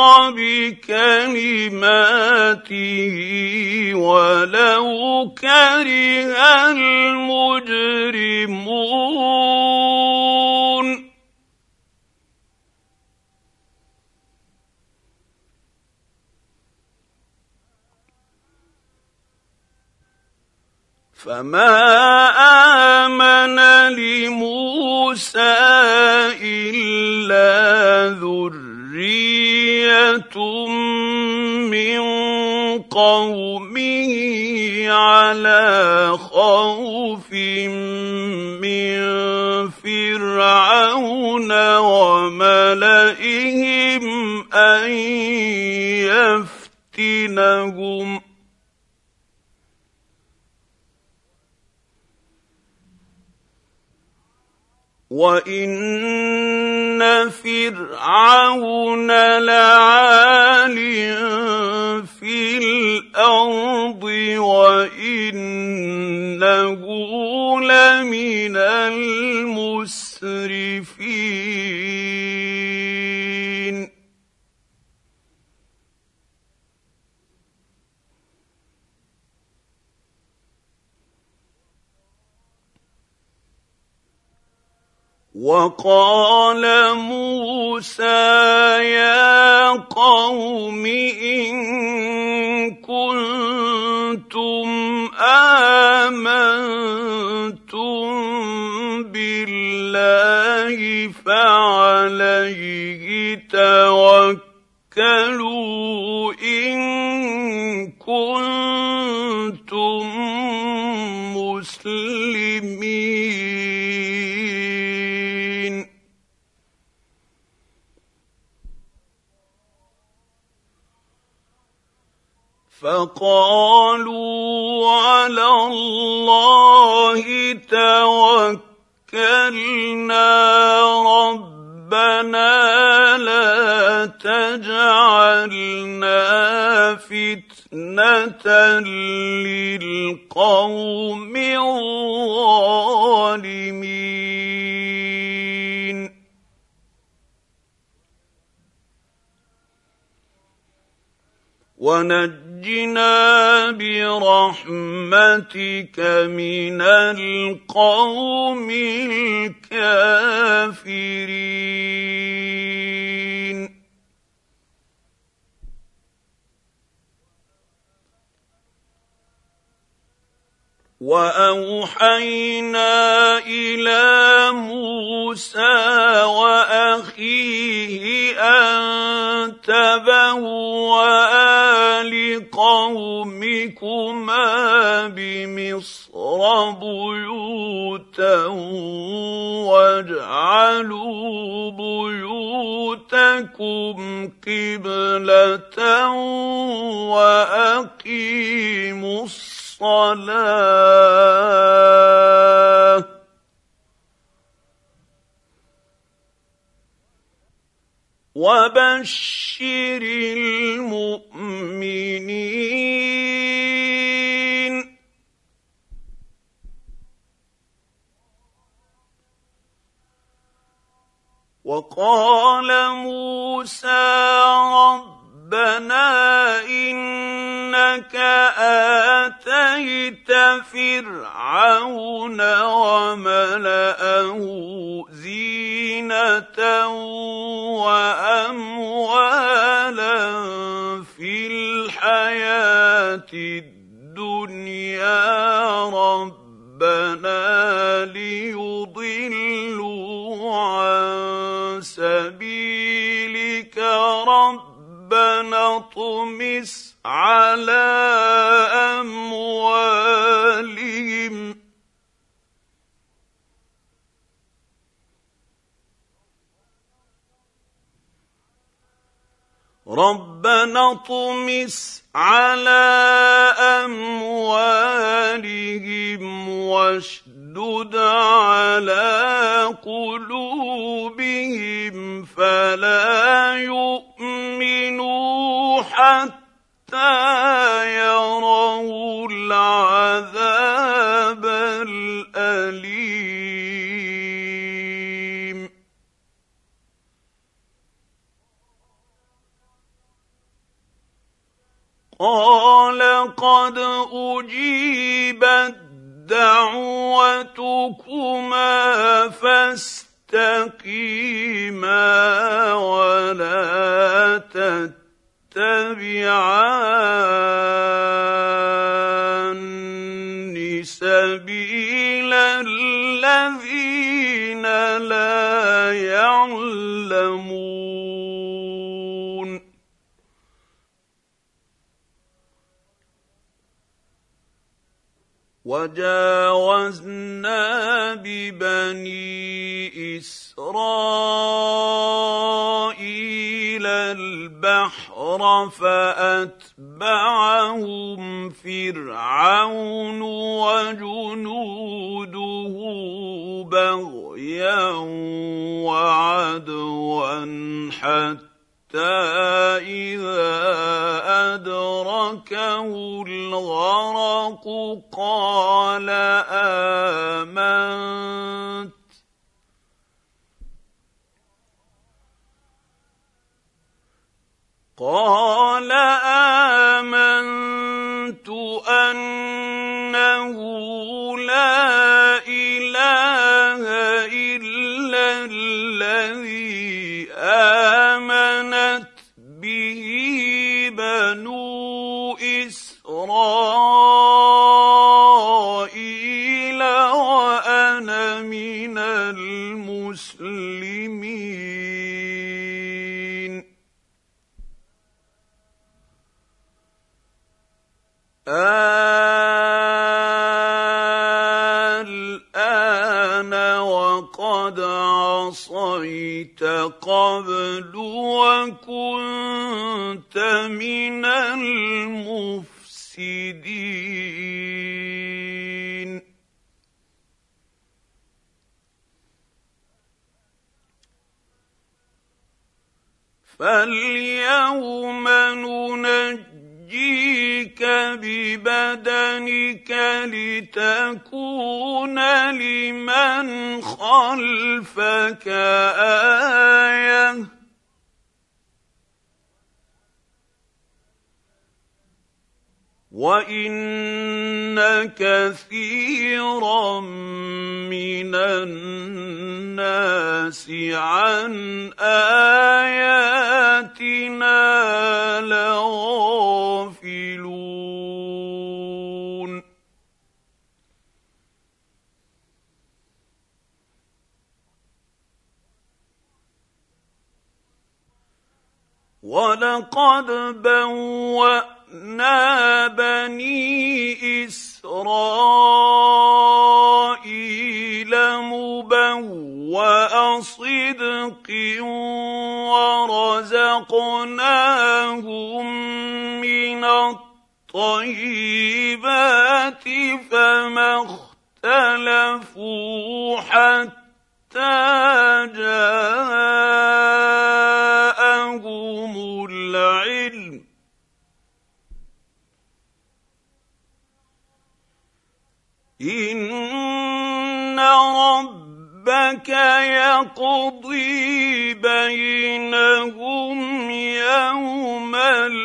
بكلماته ولو كره المجرمون فما آمن لموسى إلا ذرية من قومه على خوف من فرعون وملئهم أن يفتنهم وَإِنَّ فِرْعَوْنَ لَعَالٍ فِي الْأَرْضِ وَإِنَّهُ لَمِنَ الْمُسْرِفِينَ وَقَالَ مُوسَى يَا قَوْمِ إِن كُنتُمْ آمَنتُم بِاللَّهِ فَعَلَيْهِ تَوَكَّلُوا إِن كُنتُم مُّسْلِمِينَ فَقَالُوا عَلَى اللَّهِ تَوَكَّلْنَا رَبَّنَا لَا تَجْعَلْنَا فِتْنَةً لِّلْقَوْمِ الظَّالِمِينَ وَنَجِّنَا بِرَحْمَتِكَ مِنَ الْقَوْمِ الْكَافِرِينَ وَأَوْحَيْنَا إِلَىٰ مُوسَىٰ وَأَخِيهِ أَن تَبَوَّآ لِقَوْمِكُمَا بِمِصْرَ بُيُوتًا وَاجْعَلُوا بُيُوتَكُمْ قِبْلَةً وَأَقِيمُوا الصَّلَاةَ وَبَشِّرِ الْمُؤْمِنِينَ إنك آتيت فرعون وملأه زينة وأموالا في الحياة الدنيا ربنا ليضلوا عن سبيلك ربنا اطمس على أموالهم ربنا اطمس على أموالهم واشدد على قلوبهم فلا يؤمنوا حتى يروا العذاب الأليم قال قد أجيبت دعوتكما فاستقيما ولا تتبعان سبيل الذين لا يعلمون وجاوزنا ببني إسرائيل البحر فأتبعهم فرعون وجنوده بغيا وعدوا حتى إذا أدركه الغرق قال آمنت قال آمنت أنه لا إله إلا الذي آمنت به بنو إسرائيل وأنا من المسلمين الآن وقد عصيت قبل وكنت من المفسدين فاليوم ننجيك ببدنك لتكون لمن خلفك آية وإن كثيرا من الناس عن آياتنا لغافلون ولقد بوأنا بني إسرائيل مبوأ صدق ورزقناهم من الطيبات فما اختلفوا حتى جاءهم العلم إن ربك ربك يقضي بينهم يوم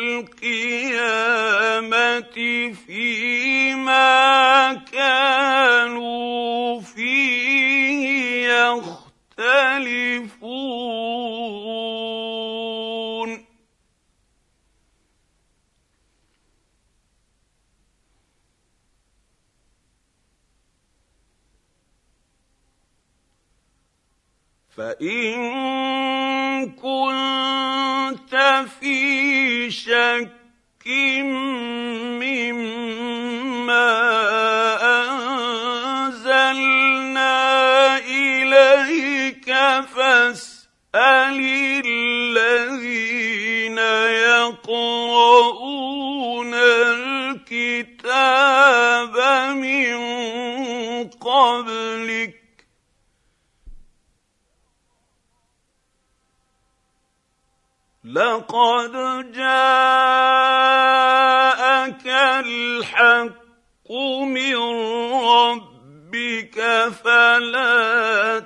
القيامة فيما كانوا فيه يختلفون فإن كنت في شك مما أنزلنا إليك فاسأل الذين يقرؤون الكتاب من قبلك لقد جاءك الحق من ربك فلا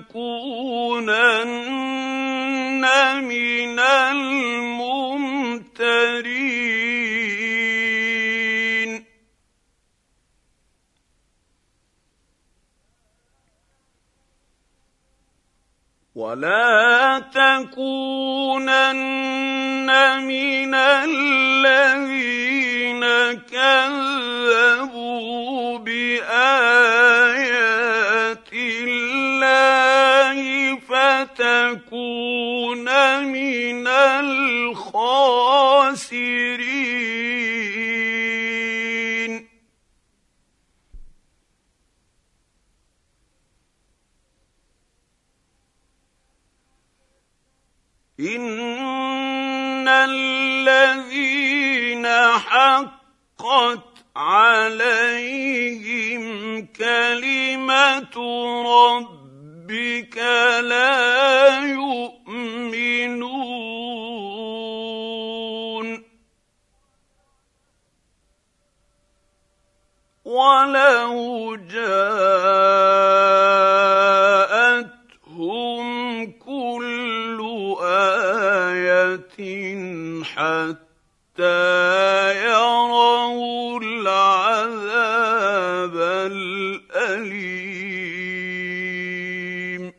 تكونن من الممترين ولا تكونن من الذين كذبوا بآيات الله فتكون من الخاسرين إن الذين حقت عليهم كلمة ربك لا يؤمنون ولو جاءتهم كل آية حتى يروا العذاب الأليم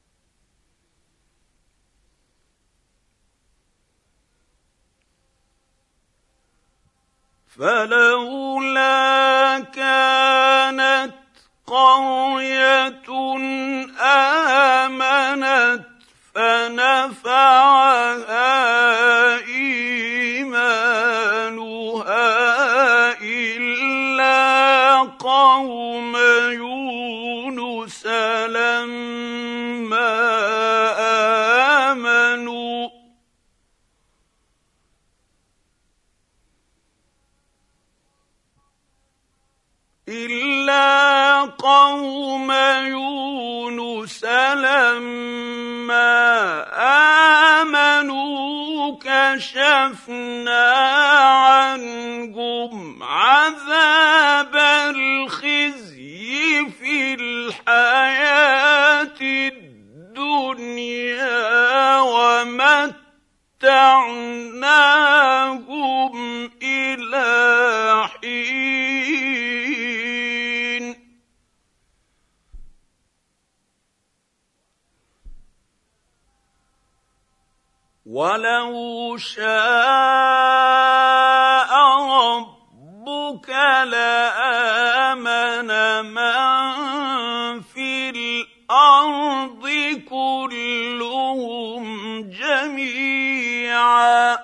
فلولا كانت قرية آمنت فنفعها إيمانها إلا قوم يونس لما آمنوا إلا قوم يونس لما آمنوا كشفنا عنهم عذاب الخزي في الحياة الدنيا ومتعناهم إلى حين ولو شاء ربك لآمن من في الأرض كلهم جميعا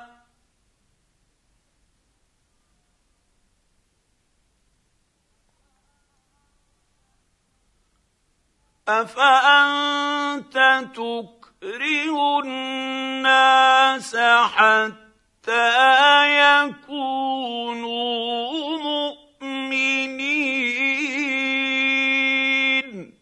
أفأنت تكره الناس حتى يكونوا مؤمنين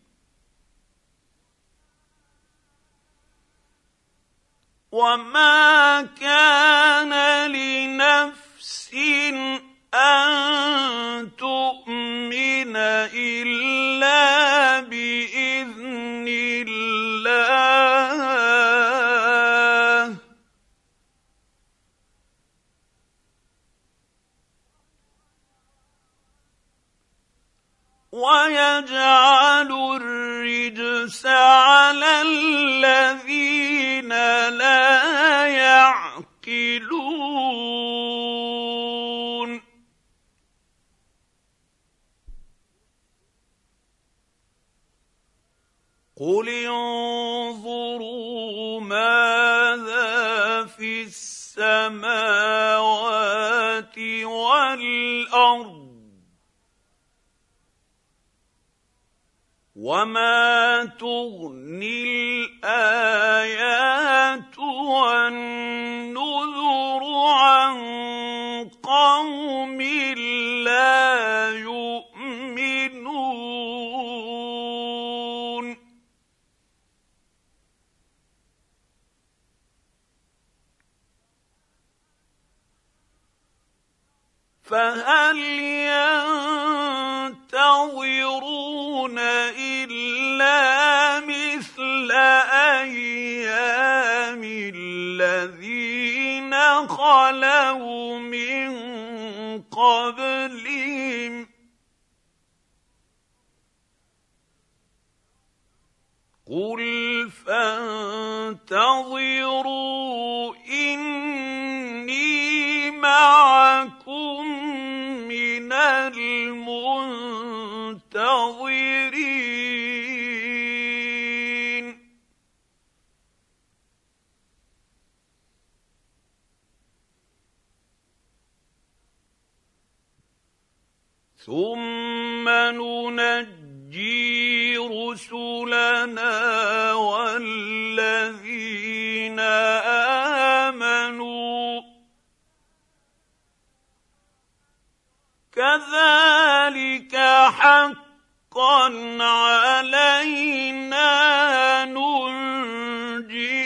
وما كان لنفس أن تؤمن إلا بإذن ويجعل الرجس على الذين لا يعقلون قل انظروا ماذا في السماوات والأرض وما تغني الآيات والنذر عن قوم لا يؤمنون فهل ينتظرون إلا مثل أيام الذين خلوا من قبلهم قل فانتظروا إني معكم من المنتظرين ثم ننجي رسلنا والذين آمنوا كذلك حقا علينا ننجي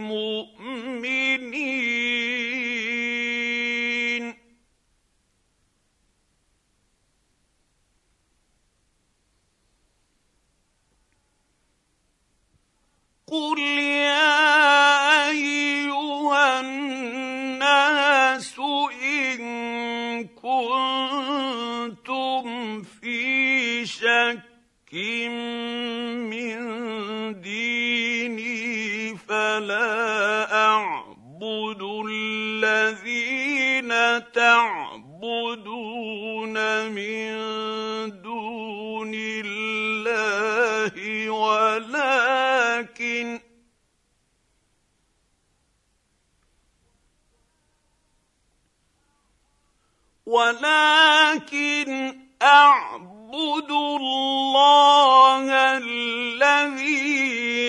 المؤمنين قل يا أيها الناس إن كنتم في شك من ديني فلا أعبد الذين تعبدون من دون الله ولكن ولكن أعبد الله الذي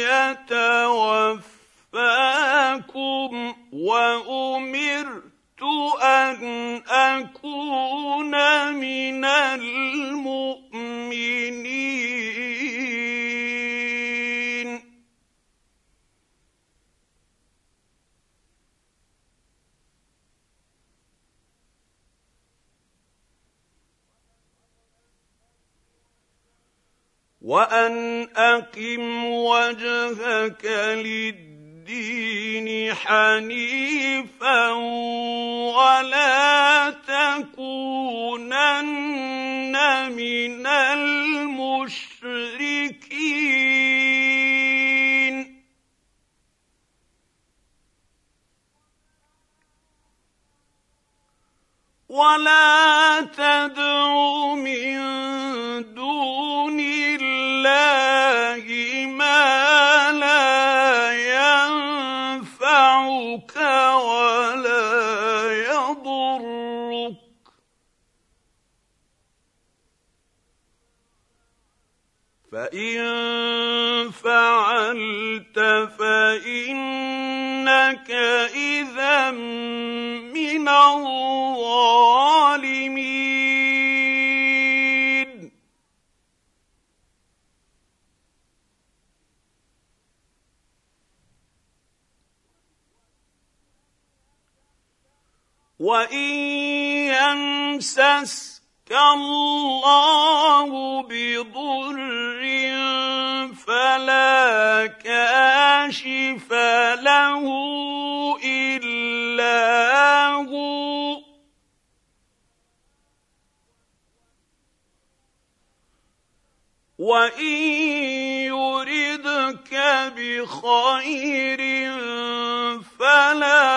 يتوفاكم وأمرت أن أكون من المؤمنين وأن أقم وجهك للدين حنيفا ولا تكونن من المشركين ولا تدع من دون الله ما لا ينفعك ولا يضرك فإن فعلت فإنك إذا من الظالمين وإن يمسسك الله بضر فلا كاشف له إلا هو وَإِن يُرِدْكَ بِخَيْرٍ فَلَا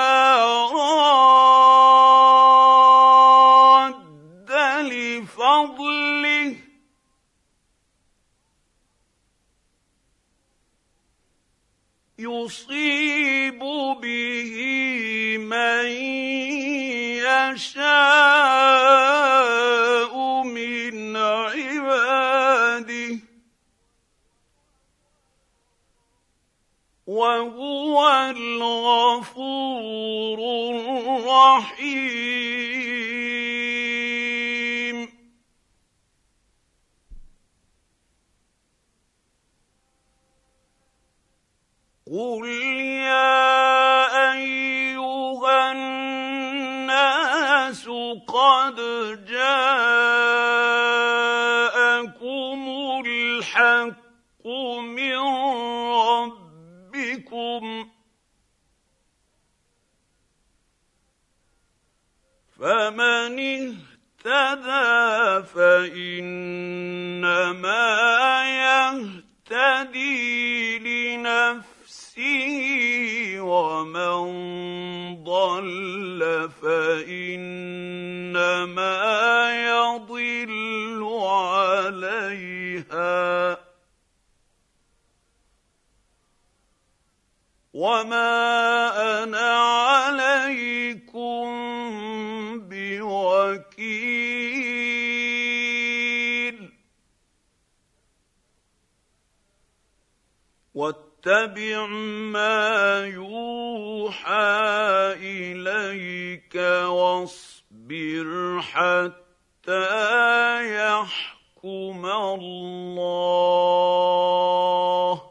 رَادَّ لِفَضْلِهِ ۚ يُصِيبُ بِهِ مَن يَشَاءُ مِنْ عِبَادِهِ ۚ وَهُوَ الْغَفُورُ الرَّحِيمُ. قُلْ يَا أَيُّهَا النَّاسُ قَدْ جَاءَكُمُ الْحَقُّ مِن رَّبِّكُمْ ۖ فَمَنِ اهْتَدَىٰ فَإِنَّمَا يَهْتَدِي لِنَفْسِهِ ۖ وَمَن ضَلَّ فَإِنَّمَا يَضِلُّ عَلَيْهَا ۚ وَمَا أَنَا عَلَيْكُم بِوَكِيلٍ. وَاتَّبِعْ مَا يُوحَىٰ إِلَيْكَ وَاصْبِرْ حَتَّىٰ يَحْكُمَ اللَّهُ ۚ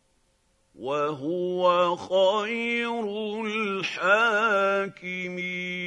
وَهُوَ خَيْرُ الْحَاكِمِينَ.